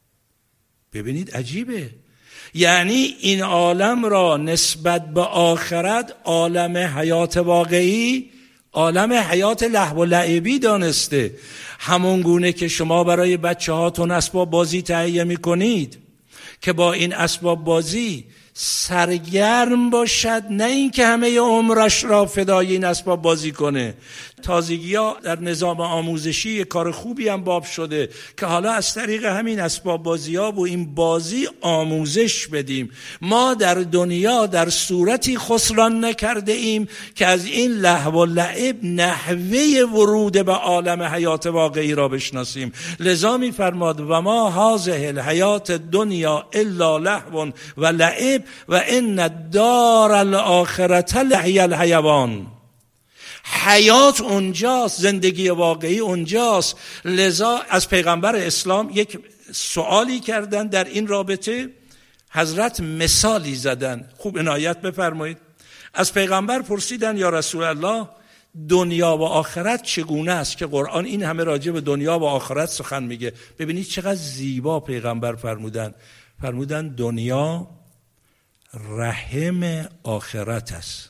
S1: ببینید عجیبه، یعنی این عالم را نسبت به آخرت عالم حیات واقعی، عالم حیات لهو و لعبی دانسته. همون گونه که شما برای بچه هاتون اسباب بازی تهیه میکنید که با این اسباب بازی سرگرم باشد، نه این که همه عمرش را فدای این اسباب بازی کنه. تازگی ها در نظام آموزشی یک کار خوبی هم باب شده که حالا از طریق همین اسباب بازی ها و این بازی آموزش بدیم. ما در دنیا در صورتی خسران نکرده ایم که از این لهو و لعب نحوه ورود به عالم حیات واقعی را بشناسیم. لذا می فرماد و ما هذه الحیات الدنیا الا لهو و لعب و ان الدار الاخرة لهی الحیوان. حیات اونجاست، زندگی واقعی اونجاست. لذا از پیغمبر اسلام یک سوالی کردن در این رابطه، حضرت مثالی زدن، خوب عنایت بفرمایید. از پیغمبر پرسیدن یا رسول الله دنیا و آخرت چگونه است که قرآن این همه راجع به دنیا و آخرت سخن میگه؟ ببینید چقدر زیبا پیغمبر فرمودن. فرمودن دنیا رحم آخرت است.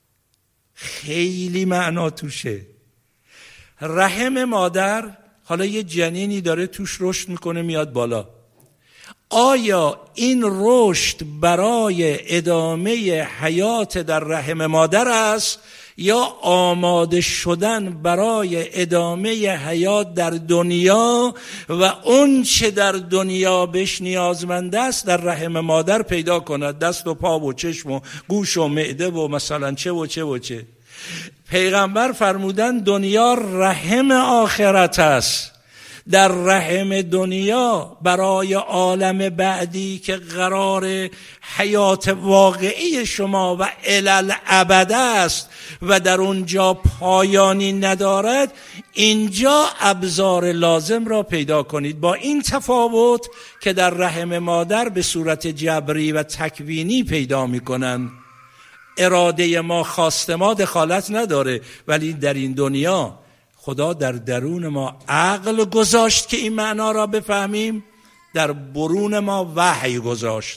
S1: خیلی معنا توشه. رحم مادر، حالا یه جنینی داره توش رشد میکنه میاد بالا. آیا این رشد برای ادامه حیات در رحم مادر است یا آماده شدن برای ادامه حیات در دنیا و اون چه در دنیا بهش نیازمند است در رحم مادر پیدا کند؟ دست و پا و چشم و گوش و معده و مثلا چه و چه و چه. پیغمبر فرمودن دنیا رحم آخرت است. در رحم دنیا برای عالم بعدی که قرار حیات واقعی شما و الالعبد است و در اونجا پایانی ندارد، اینجا ابزار لازم را پیدا کنید. با این تفاوت که در رحم مادر به صورت جبری و تکوینی پیدا میکنن، اراده ما، خواست ما دخالت نداره، ولی در این دنیا خدا در درون ما عقل گذاشت که این معنا را بفهمیم، در برون ما وحی گذاشت.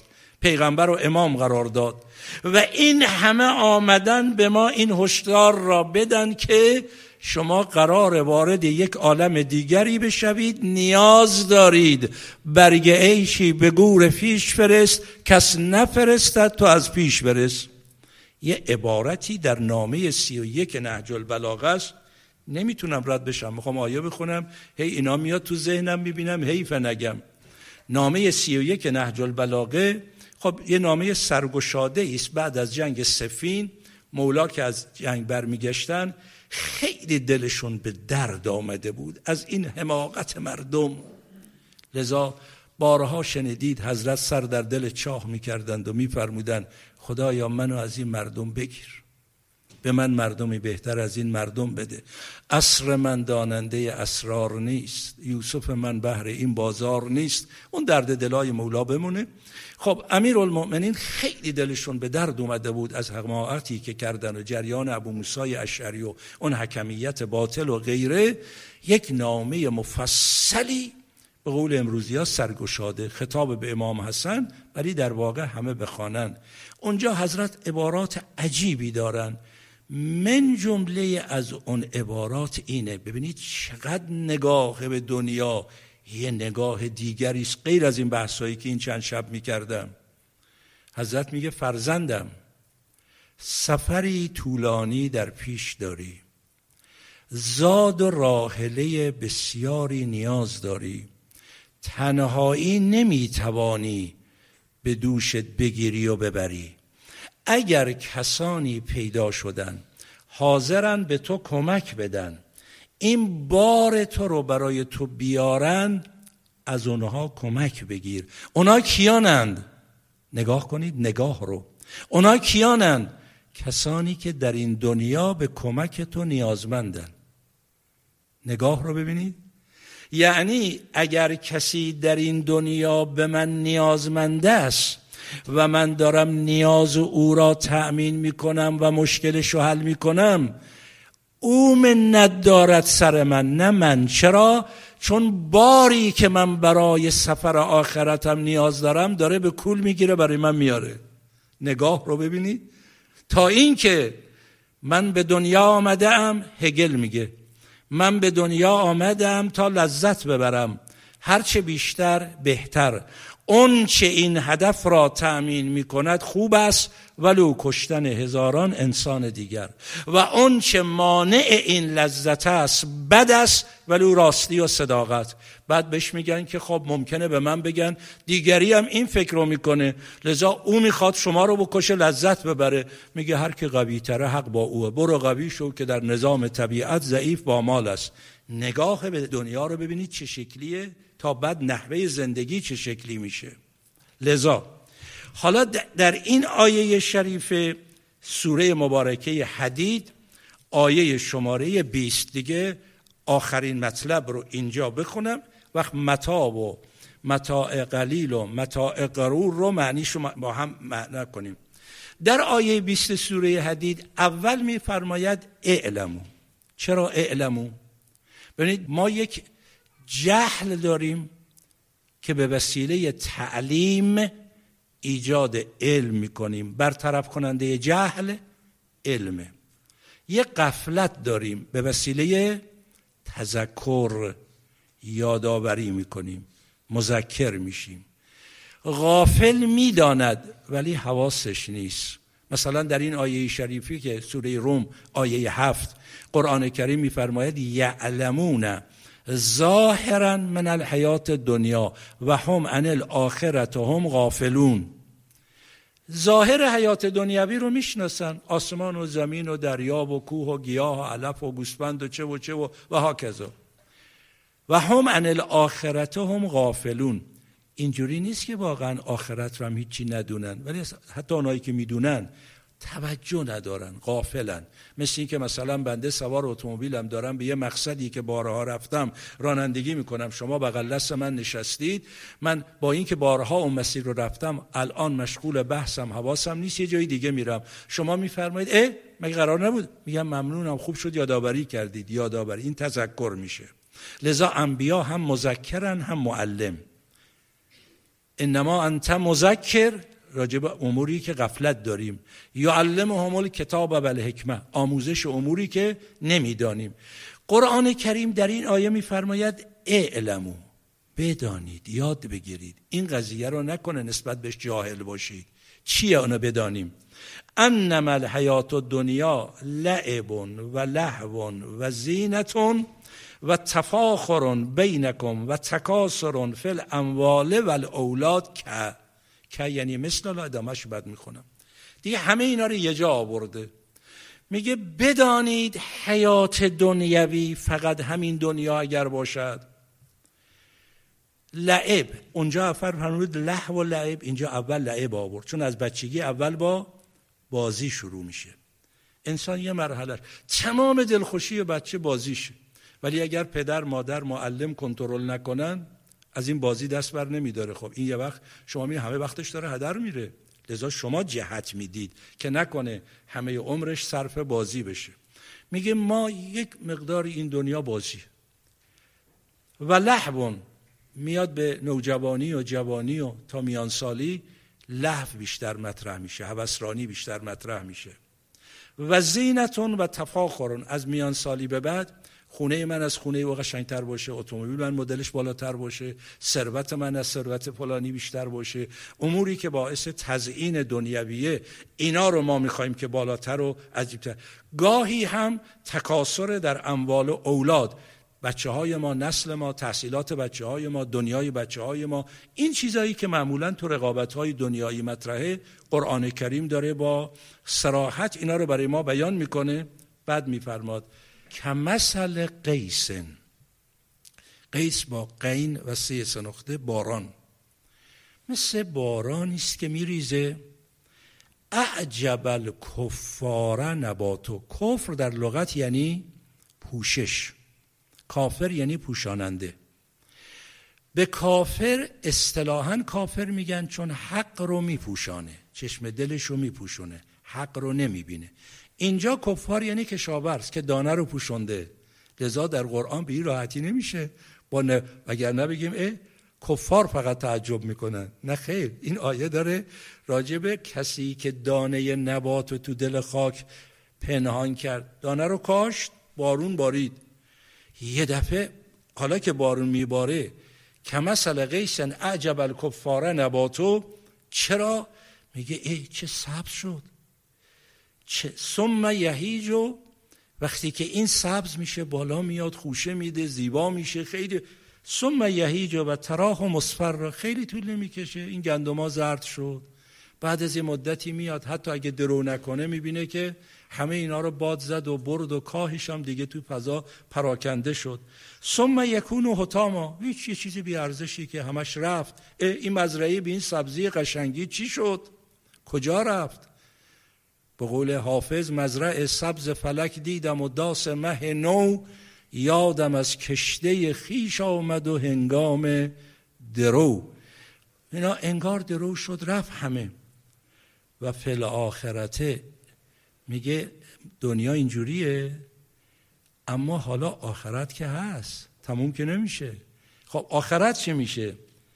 S1: پیغمبر و امام قرار داد و این همه آمدن به ما این هشدار را بدن که شما قرار وارد یک عالم دیگری بشوید، نیاز دارید برگ عیشی به گور پیش فرست، کس نفرستد تو از پیش برس. یه عبارتی در نامه سی و یک نهج البلاغه است، نمیتونم رد بشم، میخوام آیه بخونم، هی اینا میاد تو ذهنم میبینم حیف نگم. نامه سی و یک نهج البلاغه خب یه نامه سرگشاده است. بعد از جنگ صفین مولا که از جنگ برمیگشتن خیلی دلشون به درد آمده بود از این حماقت مردم، لذا بارها شنیدید حضرت سر در دل چاه میکردند و میفرمودند خدایا منو از این مردم بگیر، به من مردمی بهتر از این مردم بده. عصر من داننده اسرار نیست، یوسف من بهر این بازار نیست. اون درد دلای مولا بمونه. خب امیرالمؤمنین خیلی دلشون به درد اومده بود از حماقتی که کردن و جریان ابو موسی اشعری و اون حکمیت باطل و غیره. یک نامه مفصلی به قول امروزی ها سرگشاده خطاب به امام حسن، ولی در واقع همه بخوانن. اونجا حضرت عبارات عجیبی دارن. من جمله از اون عبارات اینه، ببینید چقدر نگاه به دنیا یه نگاه دیگری است غیر از این بحثایی که این چند شب میکردم. حضرت میگه فرزندم سفری طولانی در پیش داری، زاد و راحله بسیاری نیاز داری، تنهایی نمیتوانی به دوشت بگیری و ببری. اگر کسانی پیدا شدن حاضرن به تو کمک بدن، این بار تو رو برای تو بیارن، از اونها کمک بگیر. اونا کیانند؟ نگاه کنید نگاه رو. اونا کیانند؟ کسانی که در این دنیا به کمک تو نیازمندن. نگاه رو ببینید. یعنی اگر کسی در این دنیا به من نیازمند است و من دارم نیاز او را تأمین میکنم و مشکلش رو حل میکنم، او منت دارد سر من نه من. چرا؟ چون باری که من برای سفر آخرتم نیاز دارم داره به کول میگیره برای من میاره. نگاه رو ببینید. تا این که من به دنیا آمدم، هگل میگه من به دنیا آمدم تا لذت ببرم، هرچه بیشتر بهتر. اون چه این هدف را تأمین می کند خوب است ولو کشتن هزاران انسان دیگر، و اون چه مانع این لذت است بد است ولو راستی و صداقت. بعد بهش میگن که خب ممکنه به من بگن دیگری هم این فکر رو میکنه، لذا او میخواد شما رو بکشه لذت ببره. میگه هر که قوی تره حق با اوه، برو قوی شو که در نظام طبیعت ضعیف با مال است. نگاه به دنیا رو ببینید چه شکلیه، تا بعد نحوه زندگی چه شکلی میشه. لذا حالا در این آیه شریف سوره مبارکه حدید آیه شماره بیست دیگه آخرین مطلب رو اینجا بخونم، وقت متاع و متاع قلیل و متاع غرور رو معنیشو با هم معنی کنیم. در آیه بیست سوره حدید اول میفرماید اعلمو. چرا اعلمو؟ ببینید ما یک جهل داریم که به وسیله تعلیم ایجاد علم میکنیم. برطرف کننده جهل علمه. یک غفلت داریم، به وسیله تذکر یادآوری میکنیم، مذکر میشیم. غافل میداند ولی حواسش نیست. مثلا در این آیه شریفی که سوره روم آیه هفت قرآن کریم میفرماید یعلمون ظاهرا من الحیات دنیا و هم عن الاخرة هم غافلون. ظاهر حیات دنیوی رو میشناسن، آسمان و زمین و دریا و کوه و گیاه و علف و گوسفند و چه و چه و و هاکذا. و هم عن الاخرة هم غافلون. اینجوری نیست که واقعا آخرت رو هم هیچی ندونن، ولی حتی اونایی که میدونن توجه ندارن، غافلن. مثل این که مثلا بنده سوار اتومبیلم دارم به یه مقصدی که بارها رفتم رانندگی میکنم، شما بغل دست من نشستید، من با این که بارها اون مسیر رو رفتم الان مشغول بحثم حواسم نیست یه جای دیگه میرم، شما میفرمایید اه مگه قرار نبود؟ میگم ممنونم خوب شد یادآوری کردید. یادآوری این تذکر میشه. لذا انبیا هم مذکرن هم معلم. انما انت مذکر راجع به اموری که غفلت داریم. یعلمهم الکتاب و الحکمه، آموزش اموری که نمیدانیم. قرآن کریم در این آیه میفرماید اعلموا، بدانید، یاد بگیرید. این قضیه رو نکنه نسبت بهش جاهل باشید. چیه اونو بدانیم؟ انما الحیات الدنیا لعب و لهو و زینت و تفاخر بینکم و تکاثر فی الاموال و الاولاد که که یعنی مثل الله. ادامهش بعد میخونم دیگه. همه اینا رو یه جا آورده. میگه بدانید حیات دنیوی فقط همین دنیا اگر باشد. لعب اونجا اول فرمود لهو و لعب، اینجا اول لعب آورد، چون از بچگی اول با بازی شروع میشه. انسان یه مرحله تمام دلخوشی بچه بازیشه، ولی اگر پدر مادر معلم کنترل نکنن از این بازی دست بر نمیداره. خب این یه وقت شما می همه وقتش داره هدر میره، لذا شما جهت میدید که نکنه همه عمرش صرف بازی بشه. میگه ما یک مقدار این دنیا بازی و لهو میاد به نوجوانی و جوانی و تا میان سالی لهو بیشتر مطرح میشه، هوسرانی بیشتر مطرح میشه. و زینتون و تفاخرون، از میان سالی به بعد خونه من از خونه او قشنگتر باشه، اتومبیل من مدلش بالاتر باشه، ثروت من از ثروت فلانی بیشتر باشه. اموری که باعث تزیین دنیویه اینا رو ما میخوایم که بالاتر و عجیبتر. گاهی هم تکاثر در اموال و اولاد، بچه های ما، نسل ما، تحصیلات بچه های ما، دنیای بچه های ما، این چیزایی که معمولاً تو رقابت های دنیایی مطرحه، قرآن کریم داره با صراحت اینا رو برای ما بیان میکنه. بعد میفرماد کمثل قیس، قیس با قین و سه سنخته باران، مثل بارانی است که میریزه. اعجب الکفار نباتو، کفر در لغت یعنی پوشش، کافر یعنی پوشاننده. به کافر اصطلاحاً کافر میگن چون حق رو میپوشانه، چشم دلش رو میپوشونه، حق رو نمیبینه. اینجا کفار یعنی کشاورز که دانه رو پوشونده. لذا در قرآن به این راحتی نمیشه با ن... اگر نبگیم اه کفار فقط تعجب میکنن. نه خیر، این آیه داره راجب کسی که دانه نبات رو تو دل خاک پنهان کرد، دانه رو کاشت، بارون بارید، یه دفعه حالا که بارون میباره کمثل قیس اعجب الکفار نباتو، چرا؟ میگه ای چه سبز شد. ثم یهیج، وقتی که این سبز میشه بالا میاد، خوشه میده، زیبا میشه خیلی. ثم یهیج و تراه مصفر، خیلی طول نمیکشه این گندما زرد شد. بعد از یه مدتی میاد حتی اگه درو نکنه میبینه که همه اینا رو باد زد و برد و کاهش هم دیگه توی فضا پراکنده شد. ثم یکون حطاما، هیچ یه چیزی بی ارزشی که همش رفت. این مزرعه به این سبزی قشنگی چی شد؟ کجا رفت؟ به قول حافظ مزرعه سبز فلک دیدم و داس مه نو، یادم از کشته خیش آمد و هنگام درو. اینا انگار درو شد رفت همه. و فی الاخرته میگه دنیا اینجوریه، اما حالا آخرت که هست، تموم که نمیشه. خب آخرت چه میشه؟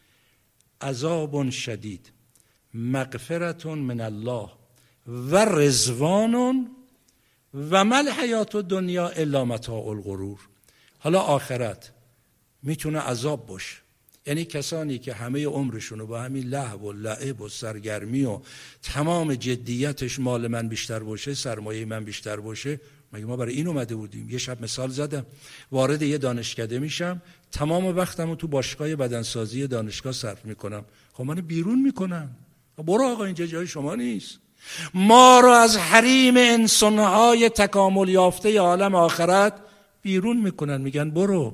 S1: عذاب شدید، مغفرت من الله و رضوان و مل حیات الدنیا الا متاع الغرور. حالا آخرت میتونه عذاب باشه، یعنی کسانی که همه عمرشونو با همین لهو و لعب و سرگرمی و تمام جدیتش مال من بیشتر باشه، سرمایه من بیشتر باشه. مگه ما برای این اومده بودیم؟ یه شب مثال زدم، وارد یه دانشکده میشم، تمام وقتمو تو باشگاه بدنسازی دانشگاه صرف میکنم. خب منو بیرون میکنن، برو آقا اینجا جای شما نیست. ما رو از حریم انسانهای تکامل یافته عالم آخرت بیرون میکنن، میگن برو.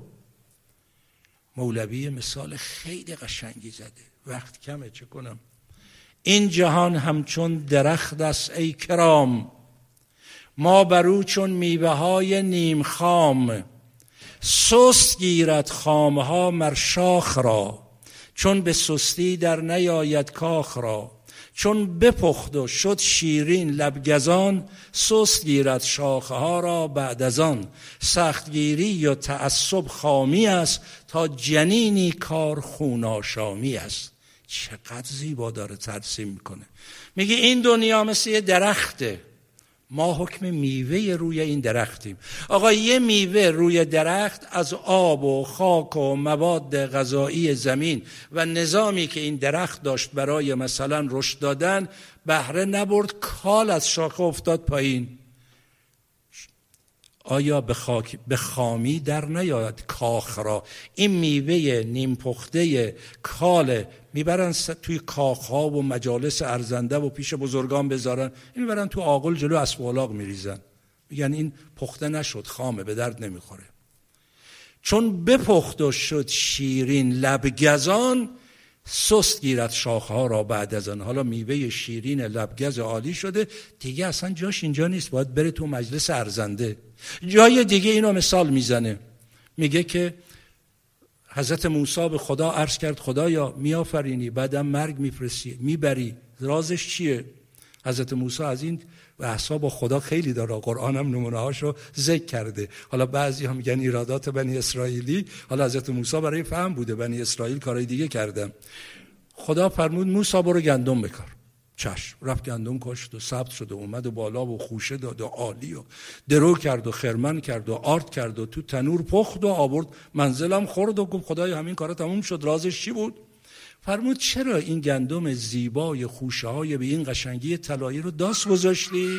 S1: مولوی مثال خیلی قشنگی زده، وقت کمه چه کنم. این جهان همچون درخت است ای کرام، ما برو چون میوه های نیم خام. سست گیرد خامها مر شاخ را، چون به سستی در نیاید کاخ را. چون بپخت و شد شیرین لبگزان، سست گیرد شاخها را بعد از آن. سختگیری و تعصب خامی است، تا جنینی کار خون آشامی است. چقدر زیبا داره ترسیم میکنه. میگه این دنیا مثل یه درخته، ما حکم میوه روی این درختیم. آقا یه میوه روی درخت از آب و خاک و مواد غذایی زمین و نظامی که این درخت داشت برای مثلا رشد دادن بهره نبرد، کال از شاخه افتاد پایین. آیا به خاک به خامی در نیاید کاخ را؟ این میوه نیم پخته کال میبرن توی کاخها و مجالس ارزنده و پیش بزرگان بذارن، این میبرن تو آغل جلو اسب و الاغ میریزن، میگن این پخته نشد، خامه، به درد نمیخوره. چون بپخت و شد شیرین لبگزان، سست گیرد شاخها را بعد از آن. حالا میوه شیرین لبگز عالی شده دیگه، اصلا جاش اینجا نیست، باید بره تو مجلس ارزنده. جای دیگه اینو مثال میزنه، میگه که حضرت موسی به خدا عرض کرد خدایا میآفرینی بعدم مرگ میفرستی میبری، رازش چیه؟ حضرت موسی از این بحثا با خدا خیلی داره، قرآن هم نمونه هاشو ذکر کرده. حالا بعضی هم میگن ایرادات بنی اسرائیلی، حالا حضرت موسی برای فهم بوده، بنی اسرائیل کارهای دیگه کردن. خدا فرمود موسی برو گندم بکار. چشم، رفت گندم کاشت و ثبت شد و اومد و بالا و خوشه داد و عالی و درو کرد و خرمن کرد و آرد کرد و تو تنور پخت و آورد منزلم خورد و گفت خدای همین کارا تموم شد، رازش چی بود؟ فرمود چرا این گندم زیبای خوشه های به این قشنگی طلایی رو داس گذاشتی؟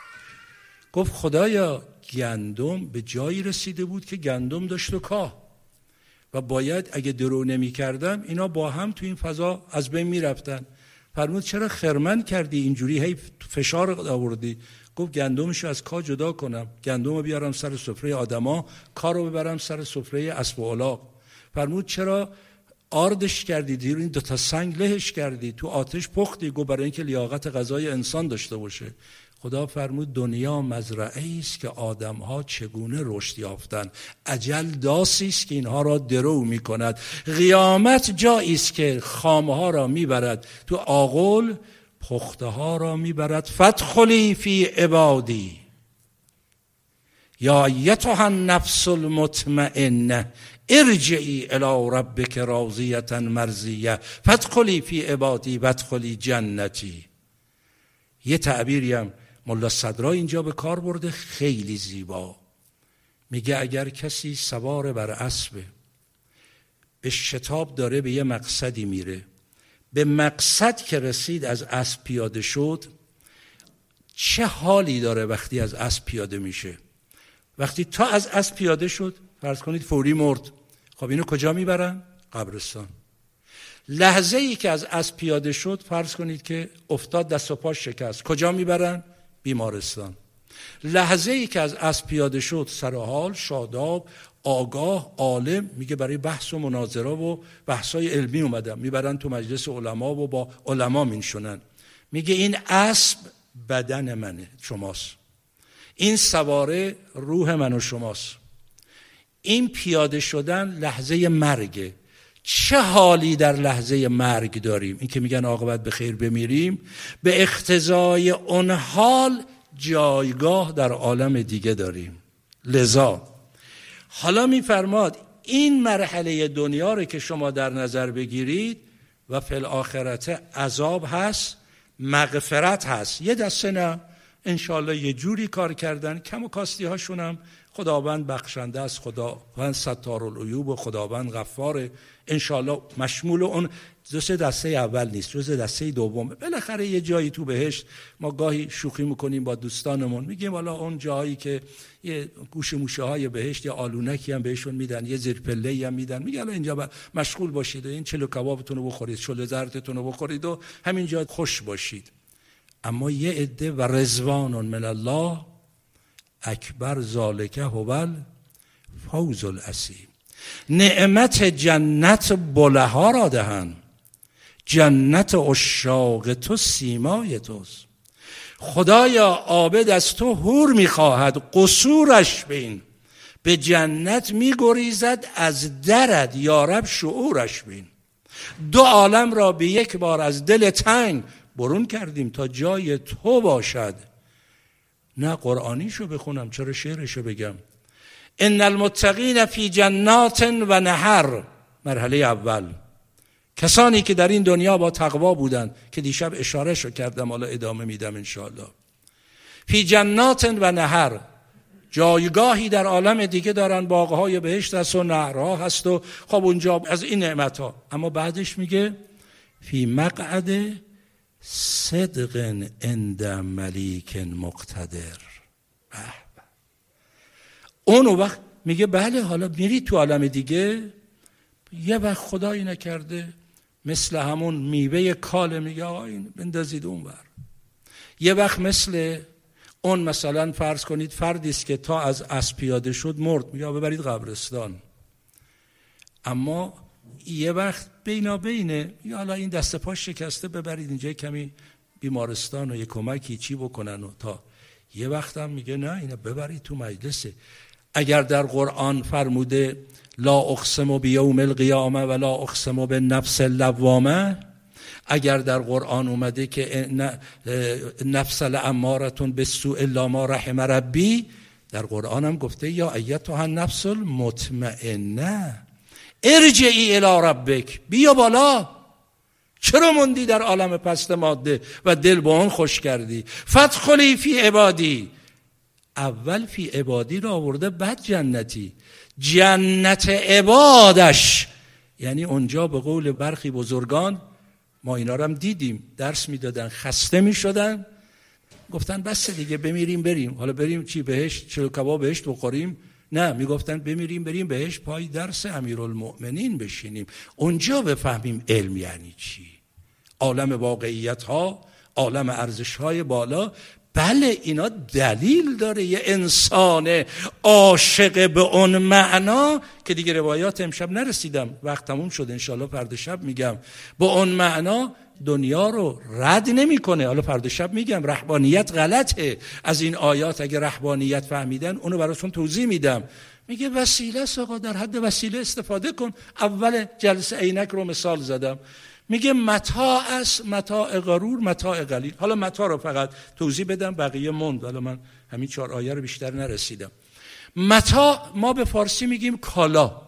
S1: گفت خدایا گندم به جایی رسیده بود که گندم داشت و کاه و باید اگه درو نمی کردم اینا با هم تو این فضا از بین می رفتن. فرمود چرا خرمن کردی اینجوری هی فشار آوردی؟ گفت گندمشو از کاه جدا کنم، گندمو بیارم سر سفره آدما، کارو ببرم سر سفره اسب و الاغ. فرمود چرا آردش کردی، دیر این دو تا سنگ لهش کردی، تو آتش پختی؟ گفت برای اینکه لیاقت غذای انسان داشته باشه. خدا فرمود دنیا مزرعه است که آدم‌ها چگونه رشد یافتند، اجل داسی است که اینها را درو می‌کند، قیامت جایی است که خامه‌ها را میبرد تو آغل، پخته‌ها را میبرد. فادخلی فی عبادی یا ایتها النفس المطمئنه ارجعی الی ربک راضیة مرضیة فادخلی فی عبادی وادخلی جنتی. یه تعبیری هم ملا صدرا اینجا به کار برده خیلی زیبا، میگه اگر کسی سوار بر اسبه، به شتاب داره به یه مقصدی میره، به مقصد که رسید از اسب پیاده شد، چه حالی داره وقتی از اسب پیاده میشه؟ وقتی تا از اسب پیاده شد فرض کنید فوری مرد، خب اینو کجا میبرن؟ قبرستان. لحظه ای که از اسب پیاده شد فرض کنید که افتاد دست و پاش شکست، کجا میبرن؟ بیمارستان. لحظه ای که از اسب پیاده شد سرحال، شاداب، آگاه، عالم، میگه برای بحث و مناظره و بحثای علمی اومدم، میبرن تو مجلس علما و با علما مینشونن. میگه این اسب بدن منه، شماست، این سواره روح من و شماست، این پیاده شدن لحظه مرگه. چه حالی در لحظه مرگ داریم؟ این که میگن عاقبت به خیر بمیریم، به اقتضای اون حال جایگاه در عالم دیگه داریم. لذا حالا میفرماد این مرحله دنیا رو که شما در نظر بگیرید و فی الاخرت عذاب هست، مغفرت هست. یه دسته نه، انشالله یه جوری کار کردن، کم و کاستی هاشون هم خداوند بخشنده است، خداوند ستار العیوب و خداوند غفاره، انشالله مشمول اون جز دسته اول نیست، جز دسته دوم. بالاخره یه جایی تو بهشت، ما گاهی شوخی میکنیم با دوستانمون، میگیم والا اون جایی که یه گوش موشه های بهشت یا آلونکی هم بهشون میدن، یه زیرپله‌ای هم میدن، میگن اینجا مشغول باشید و این چلو کبابتون رو بخورید، شل زردتون رو بخورید و همینجا خوش باشید. اما یه عده و رضوان من الله اکبر ذالک هو الفوز العظیم. نعمت جنت بلها را دهن، جنت عشاق تو سیمای توست. خدایا عابد از تو حور میخواهد، قصورش بین، به جنت میگریزد از درد، یا رب شعورش بین. دو عالم را به یک بار از دل تنگ برون کردیم تا جای تو باشد. نه قرآنیشو بخونم، چرا شعرشو بگم؟ ان المتقین فی جنات و نهر، مرحله اول. کسانی که در این دنیا با تقوا بودند که دیشب اشاره شو کردم، حالا ادامه میدم انشاءالله. فی جنات و نهر، جایگاهی در عالم دیگه دارن، باغهای بهشت هست و نهرها هست و خب اونجا از این نعمتها. اما بعدش میگه فی مقعد صدق عند ملیک مقتدر. اون وقت میگه بله حالا میری تو عالم دیگه، یه وقت خدایی نکرده مثل همون میوه کاله میگه آقا این بندازید اون بر. یه وقت مثل اون مثلا فرض کنید فردی است که تا از اسب پیاده شد مرد، میگه ببرید قبرستان. اما یه وقت بینابینه، یا حالا این دست پاش شکسته ببرید اینجا کمی بیمارستان و یه کمکی چی بکنن و تا یه وقت هم میگه نه اینا ببرید تو مجلسه. اگر در قرآن فرموده لا اقسم بیوم القیامه و لا اقسم بالنفس اللوامه، اگر در قرآن اومده که نفس لامارتون بالسوء الا ما رحم ربی، در قرآن هم گفته یا ایتها النفس المطمئنه ارجعی الی ربک، بیا بالا، چرا موندی در عالم پست ماده و دل با اون خوش کردی؟ فادخلی فی عبادی، اول فی عبادی را آورده بعد جنتی، جنت عبادش، یعنی اونجا به قول برخی بزرگان، ما اینا رو هم دیدیم درس میدادن، خسته میشدن گفتن بس دیگه بمیریم بریم، حالا بریم چی بهشت، چلو کباب بهشت بخوریم؟ نه، میگفتن بمیریم بریم بهشت پای درس امیرالمؤمنین بشینیم، اونجا بفهمیم علم یعنی چی، عالم واقعیت ها، عالم ارزش های بالا. بله اینا دلیل داره یه انسان عاشق به اون معنا که دیگه روایات امشب نرسیدم، وقت تموم شد، انشالله فردا شب میگم، به اون معنا دنیا رو رد نمیکنه. حالا فردا شب میگم رهبانیت غلطه، از این آیات اگه رهبانیت فهمیدن اونو براتون توضیح میدم. میگه وسیله است آقا، در حد وسیله استفاده کن. اول جلسه عینک رو مثال زدم، میگه متاع است، متاع غرور، متاع قلیل. حالا متاع رو فقط توضیح بدم، بقیه موند، حالا من همین چهار آیه رو بیشتر نرسیدم. متاع ما به فارسی میگیم کالا،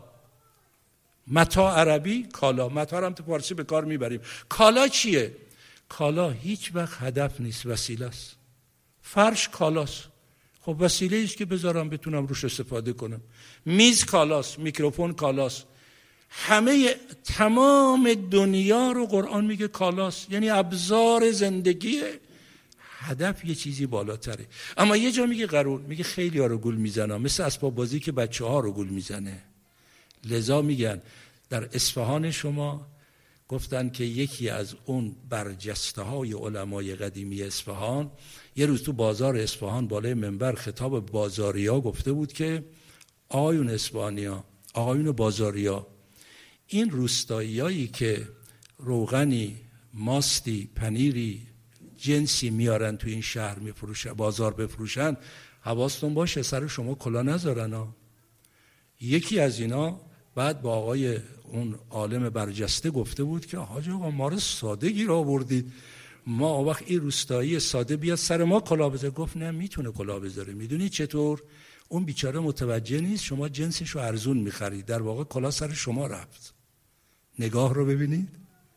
S1: متاع عربی کالا، متاع هم تو فارسی به کار میبریم. کالا چیه؟ کالا هیچ وقت هدف نیست، وسیله است. فرش کالاست، خب وسیله ایست که بذارم بتونم روش استفاده کنم. میز کالاست، میکروفون کالاست. همه تمام دنیا رو قرآن میگه کالاست، یعنی ابزار زندگیه. هدف یه چیزی بالاتره. اما یه جا میگه غرور، میگه خیلی ها رو گول میزنم، مثل اسباب بازی که بچه ها رو گول میزنه. لذا میگن در اصفهان شما گفتن که یکی از اون برجسته های علمای قدیمی اصفهان یه روز تو بازار اصفهان بالای منبر خطاب بازاریا گفته بود که آقایون اصفهانیا، آقایون بازاریا، این روستاییایی که روغنی، ماستی، پنیری، جنسی میارن تو این شهر میفروشن، بازار بفروشن، حواستون باشه سر شما کلا نذارن ها. یکی از اینا بعد با آقای اون عالم برجسته گفته بود که حاج آقا ما رو ساده گیر آوردید، ما وقت این روستایی ساده بیاد سر ما کلا بذاره. گفت نه میتونه کلا بذاره. میدونی چطور؟ اون بیچاره متوجه نیست شما جنسشو ارزون میخرید، در واقع کلا سر شما رفت. نگاه رو ببینید،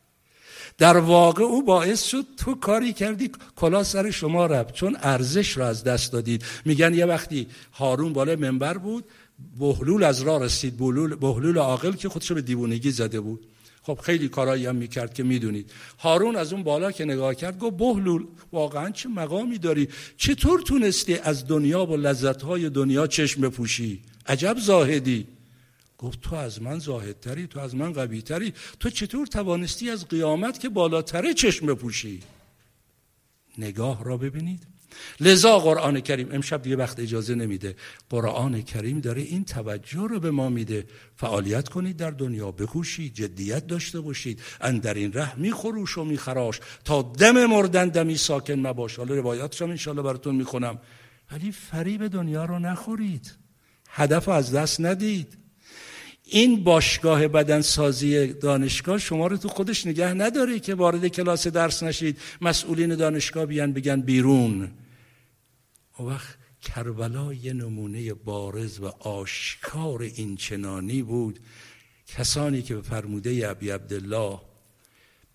S1: در واقع او باعث شد تو کاری کردی کلا سر شما رفت، چون ارزش رو از دست دادید. میگن یه وقتی هارون بالای منبر بود، بهلول از راه رسید، بهلول بهلول عاقل که خودشو به دیوونگی زده بود، خب خیلی کارایی هم میکرد که میدونید. هارون از اون بالا که نگاه کرد گفت بهلول واقعا چه مقامی داری، چطور تونستی از دنیا و لذت‌های دنیا چشم بپوشی؟ عجب زاهدی. گفت تو از من زاهدتری، تو از من قوی‌تری، تو چطور توانستی از قیامت که بالاتره چشم بپوشی؟ نگاه را ببینید. لذا قرآن کریم، امشب دیگه وقت اجازه نمیده، قرآن کریم داره این توجه رو به ما میده، فعالیت کنید در دنیا، بکوشید، جدیت داشته باشید، اندر این ره میخروش و میخراش تا دم مردن دمی ساکن مباش. حالا روایاتش هم انشالله براتون میخونم. ولی فریب دنیا رو نخورید، هدف از دست ندید. این باشگاه بدنسازی دانشگاه شما رو تو خودش نگه نداره که وارد کلاس درس نشید، مسئولین دانشگاه بیان بگن بیرون. و وقت کربلا یه نمونه بارز و آشکار این چنانی بود. کسانی که به فرموده ابی عبدالله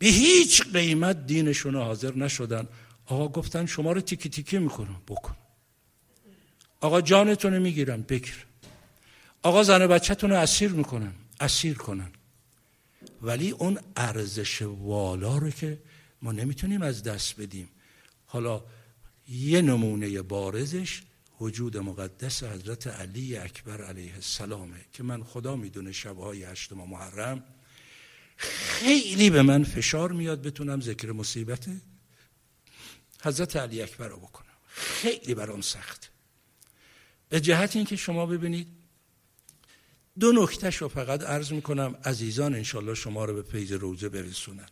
S1: به هیچ قیمت دینشون حاضر نشدن. آقا گفتن شما رو تیکی تیکی میکنم، بکن. آقا جانتون رو میگیرم، بگیر. آقا زن بچه‌تون رو اسیر میکنن، اسیر کنن. ولی اون ارزش والا رو که ما نمیتونیم از دست بدیم. حالا یه نمونه بارزش وجود مقدس حضرت علی اکبر علیه السلامه که من خدا میدونه شبهای هشتم محرم خیلی به من فشار میاد بتونم ذکر مصیبت حضرت علی اکبر رو بکنم. خیلی برام سخت. به جهت این که شما ببینید دو نکتهش رو فقط عرض میکنم، عزیزان انشالله شما رو به فیض روزه برسونن.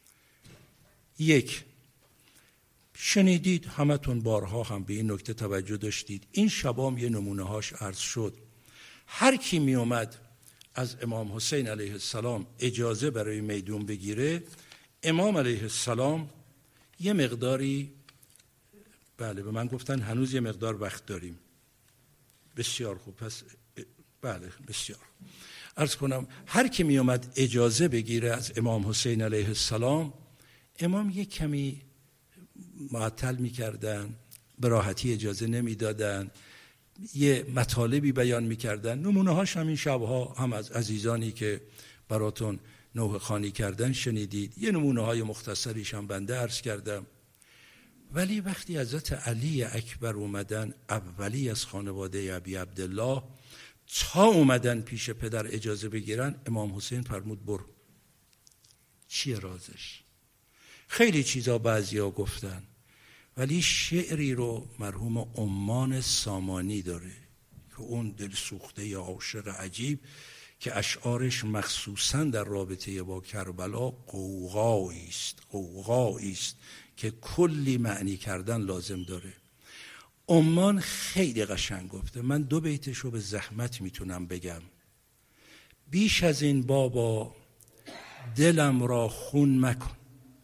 S1: یک، شنیدید همتون بارها هم به این نکته توجه داشتید، این شبام یه نمونه هاش عرض شد. هر کی می اومد از امام حسین علیه السلام اجازه برای میدون بگیره، امام علیه السلام یه مقداری، بله به من گفتن هنوز یه مقدار وقت داریم. بسیار خوب، پس بله بسیار عرض کنم، هر کی می اومد اجازه بگیره از امام حسین علیه السلام، امام یک کمی معطل میکردن، به راحتی اجازه نمیدادن، یه مطالبی بیان میکردن. نمونه هاش همین شبها هم از عزیزانی که براتون نوحه خوانی کردن شنیدید. یه نمونه های مختصریش هم بنده عرض کردم. ولی وقتی حضرت علی اکبر اومدن، اولی از خانواده ابی عبدالله، تا اومدن پیش پدر اجازه بگیرن، امام حسین فرمود برو. چیه رازش؟ خیلی چیزا بعضیا گفتن، ولی شعری رو مرحوم عمان سامانی داره که اون دل سوخته یا عاشق عجیب که اشعارش مخصوصا در رابطه با کربلا قوقایی است، قوقایی است که کلی معنی کردن لازم داره. عمان خیلی قشنگ گفته، من دو بیتش رو به زحمت میتونم بگم. بیش از این بابا دلم را خون مکن،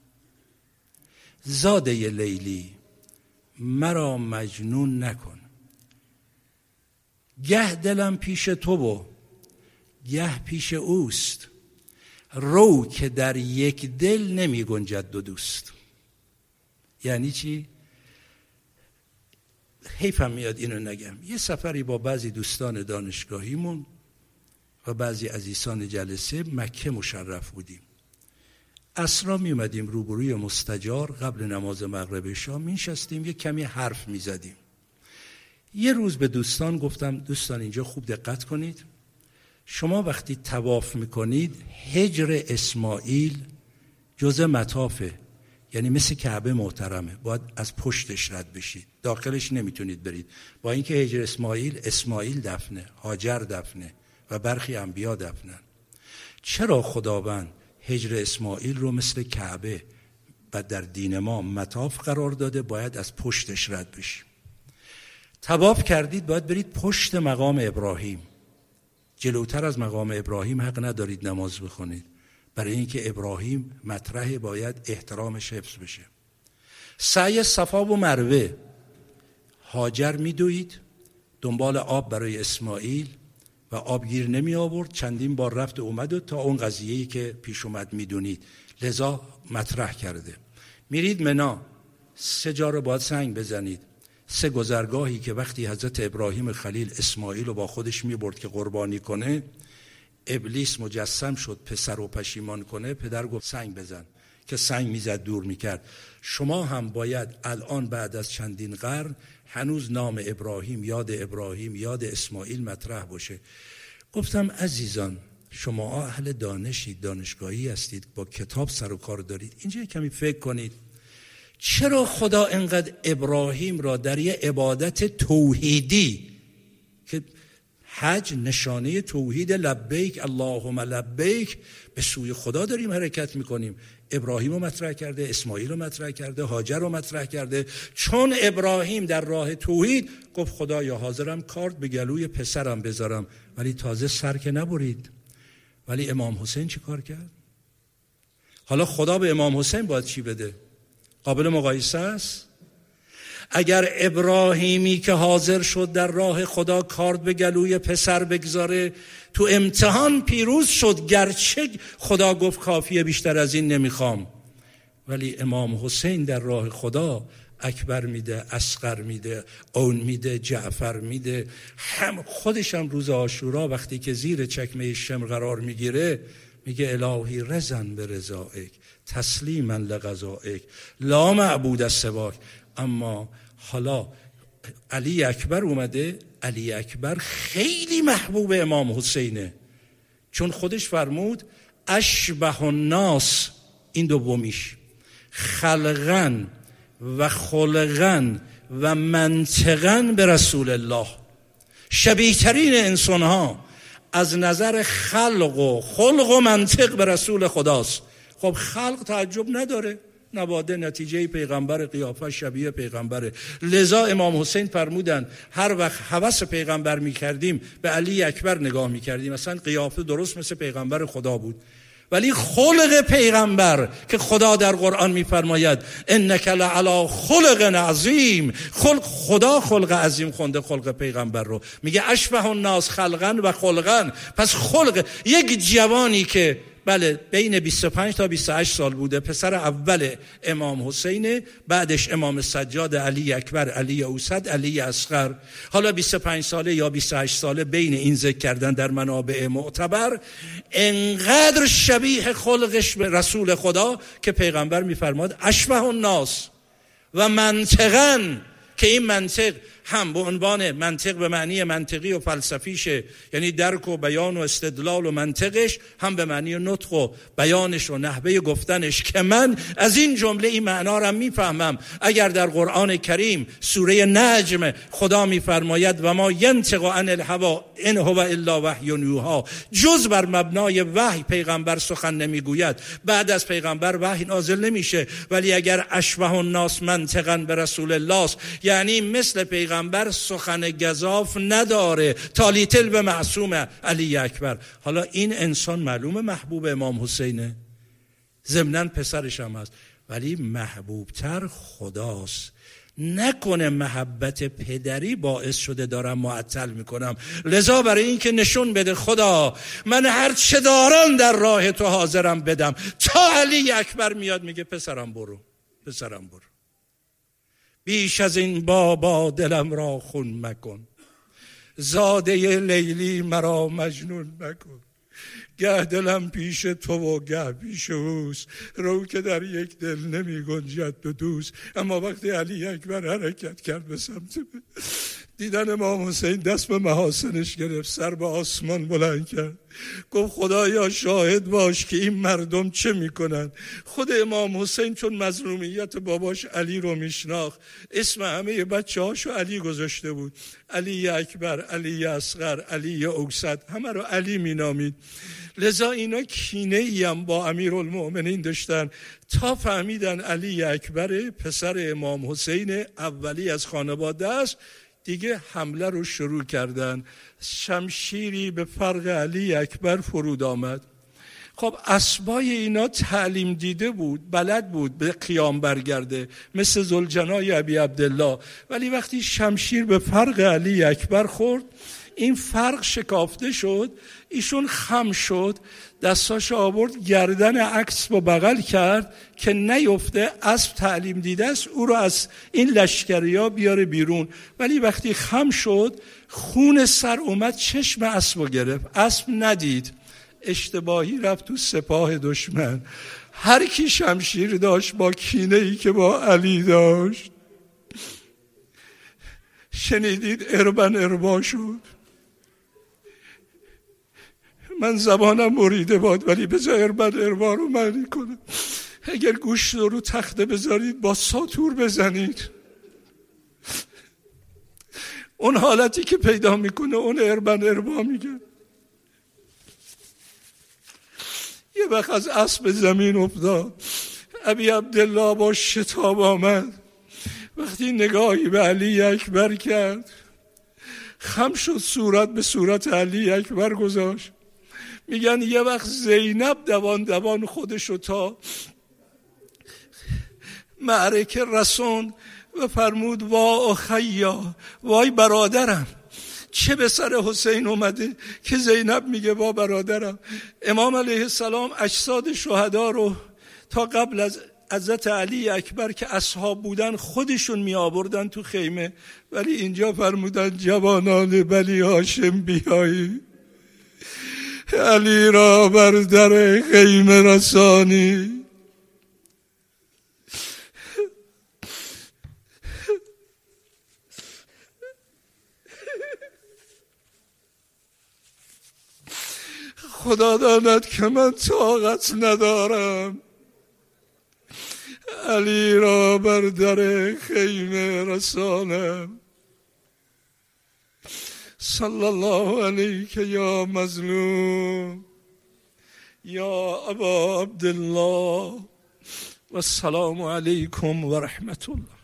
S1: زاده لیلی مرا مجنون نکن. گه دلم پیش تو و گه پیش اوست، رو که در یک دل نمی گنجد دو دوست. یعنی چی؟ حیفم میاد اینو نگم. یه سفری با بعضی دوستان دانشگاهیمون و بعضی عزیزان جلسه مکه مشرف بودیم. عصرا می اومدیم روبروی مستجار، قبل نماز مغرب شام می نشستیم یه کمی حرف می زدیم. یه روز به دوستان گفتم دوستان اینجا خوب دقت کنید، شما وقتی طواف می کنید حجر اسماعیل جزء مطافه، یعنی مثل کعبه محترمه، باید از پشتش رد بشید، داخلش نمیتونید برید. با اینکه حجر اسماعیل اسماعیل دفنه، هاجر دفنه و برخی انبیا دفنن. چرا خداوند حجر اسماعیل رو مثل کعبه و در دین ما مطاف قرار داده؟ باید از پشتش رد بشیم. طواف کردید باید برید پشت مقام ابراهیم، جلوتر از مقام ابراهیم حق ندارید نماز بخونید، برای اینکه ابراهیم مطرح باید احترامش حفظ بشه. سعی صفا و مروه، هاجر میدوید دنبال آب برای اسماعیل و آب گیر نمی آورد، چندین بار رفت و اومد و تا اون قضیه‌ای که پیش اومد میدونید، لذا مطرح کرده. میرید منا، سه جا رو باید سنگ بزنید، سه گذرگاهی که وقتی حضرت ابراهیم خلیل اسماعیل رو با خودش میبرد که قربانی کنه، ابلیس مجسم شد پسر رو پشیمان کنه، پدر گفت سنگ بزن، که سنگ میزد دور میکرد. شما هم باید الان بعد از چندین قرن هنوز نام ابراهیم، یاد ابراهیم، یاد اسماعیل مطرح باشه. گفتم عزیزان شما اهل دانشید، دانشگاهی هستید، با کتاب سر و کار دارید، اینجا کمی فکر کنید چرا خدا انقدر ابراهیم را در یه عبادت توحیدی که حج نشانه توحید، لبیک اللهم لبیک، به سوی خدا داریم حرکت میکنیم، ابراهیم رو مطرح کرده، اسماعیل رو مطرح کرده، هاجر رو مطرح کرده. چون ابراهیم در راه توحید گفت خدایا حاضرم کارد به گلوی پسرم بذارم، ولی تازه سر که نبرید. ولی امام حسین چی کار کرد؟ حالا خدا به امام حسین باید چی بده؟ قابل مقایسه است؟ اگر ابراهیمی که حاضر شد در راه خدا کارد به گلوی پسر بگذاره، تو امتحان پیروز شد، گرچه خدا گفت کافیه بیشتر از این نمیخوام، ولی امام حسین در راه خدا اکبر میده، اصغر میده، اون میده، جعفر میده. هم خودش هم روز عاشورا وقتی که زیر چکمه شمر قرار میگیره میگه الهی رضا به رضایک تسلیما لقضایک لا معبود سواک. اما حالا علی اکبر اومده، علی اکبر خیلی محبوب امام حسینه، چون خودش فرمود اشبه الناس، این دومیش، خلقن و خلقن و منطقن به رسول الله، شبیه ترین انسان ها از نظر خلق و خلق و منطق به رسول خداست. خب خلق تعجب نداره، نواده نتیجه پیغمبر، قیافه شبیه پیغمبره. لذا امام حسین فرمودن هر وقت هوس پیغمبر میکردیم به علی اکبر نگاه میکردیم، مثلا قیافه درست مثل پیغمبر خدا بود. ولی خلق پیغمبر که خدا در قرآن میفرماید انک لعلی خلق عظیم، خلق خدا خلق عظیم خونده خلق پیغمبر رو، میگه اشبه الناس خلقا و خلقا. پس خلق یک جوانی که بله بین بیست و پنج تا بیست و هشت سال بوده، پسر اول امام حسین، بعدش امام سجاد، علی اکبر، علی اوسط، علی اصغر. حالا بیست و پنج ساله یا بیست و هشت ساله بین این ذکر کردن در منابع معتبر، انقدر شبیه خلقش به رسول خدا که پیغمبر میفرماد اشبه الناس و منطقاً، که این منطق هم به عنوان منطق به معنی منطقی و فلسفیشه، یعنی درک و بیان و استدلال و منطقش، هم به معنی نطق و بیانش و نحوه گفتنش، که من از این جمله این معنا را میفهمم. اگر در قرآن کریم سوره نجم خدا میفرماید و ما ینطق عن الهوی ان هو الا وحی یوحی، جز بر مبنای وحی پیغمبر سخن نمیگوید، بعد از پیغمبر وحی نازل نمیشه. ولی اگر اشبه الناس منطقا به رسول الله، یعنی مثل پیغمبر پیغمبر سخن گزاف نداره، تالیتل به معصوم علی اکبر. حالا این انسان معلومه محبوب امام حسینه، ضمناً پسرش هم هست، ولی محبوبتر خداست. نکنه محبت پدری باعث شده دارم معطل میکنم. لذا برای این که نشون بده خدا من هر چه دارم در راه تو حاضرم بدم، تا علی اکبر میاد میگه پسرم برو، پسرم برو، بیش از این بابا دلم را خون مکن، زاده لیلی مرا مجنون مکن، گه دلم پیش تو و گه پیش اوست، رو که در یک دل نمی گنجد دو دوست. اما وقتی علی اکبر حرکت کرد به سمت دیدن امام حسین، دست به محاسنش گرفت، سر به آسمان بلند کرد، گفت خدایا شاهد باش که این مردم چه میکنن. خود امام حسین چون مظلومیت باباش علی رو میشناخت، اسم همه بچه هاشو علی گذاشته بود، علی اکبر، علی اصغر، علی اوسط، همه رو علی مینامید. لذا اینا کینه ای هم با امیرالمؤمنین داشتن، تا فهمیدن علی اکبر پسر امام حسین اولی از خانواده است، دیگه حمله رو شروع کردن. شمشیری به فرق علی اکبر فرود آمد. خب اسبای اینا تعلیم دیده بود، بلد بود به قیام برگرده، مثل ذوالجناح ابی عبدالله، ولی وقتی شمشیر به فرق علی اکبر خورد، این فرق شکافته شد، ایشون خم شد، دستاش آورد گردن عکس با بغل کرد که نیفته، اسب تعلیم دیده است او رو از این لشکریا بیاره بیرون. ولی وقتی خم شد خون سر اومد، چشم اسب رو گرفت، اسب ندید، اشتباهی رفت تو سپاه دشمن. هر کی شمشیر داشت با کینه ای که با علی داشت، شنیدید اربن اربا شد. من زبانم بریده باد، ولی بذار اربن اربا رو معنی کنم. اگر گوشت رو تخته بذارید با ساتور بزنید، اون حالتی که پیدا میکنه اون اربن اربا میگه. یه وقت از اسب زمین افتاد، ابی عبدالله با شتاب آمد، وقتی نگاهی به علی اکبر کرد، خم شد، صورت به صورت علی اکبر گذاشت. میگن یه وقت زینب دوان دوان خودشو تا معرکه رسوند و فرمود وا اخیا، وای برادرم، چه به سر حسین اومده که زینب میگه وا برادرم. امام علیه السلام اجساد شهدا رو تا قبل از حضرت علی اکبر که اصحاب بودن خودشون می آوردن تو خیمه، ولی اینجا فرمودن جوانان بنی هاشم بیایی، علی را بر در خیمه رسانی. خدا داند که من طاقت ندارم علی را بر در خیمه رسانم. صلی الله علیک یا مظلوم یا ابا عبدالله و السلام علیکم و رحمت الله.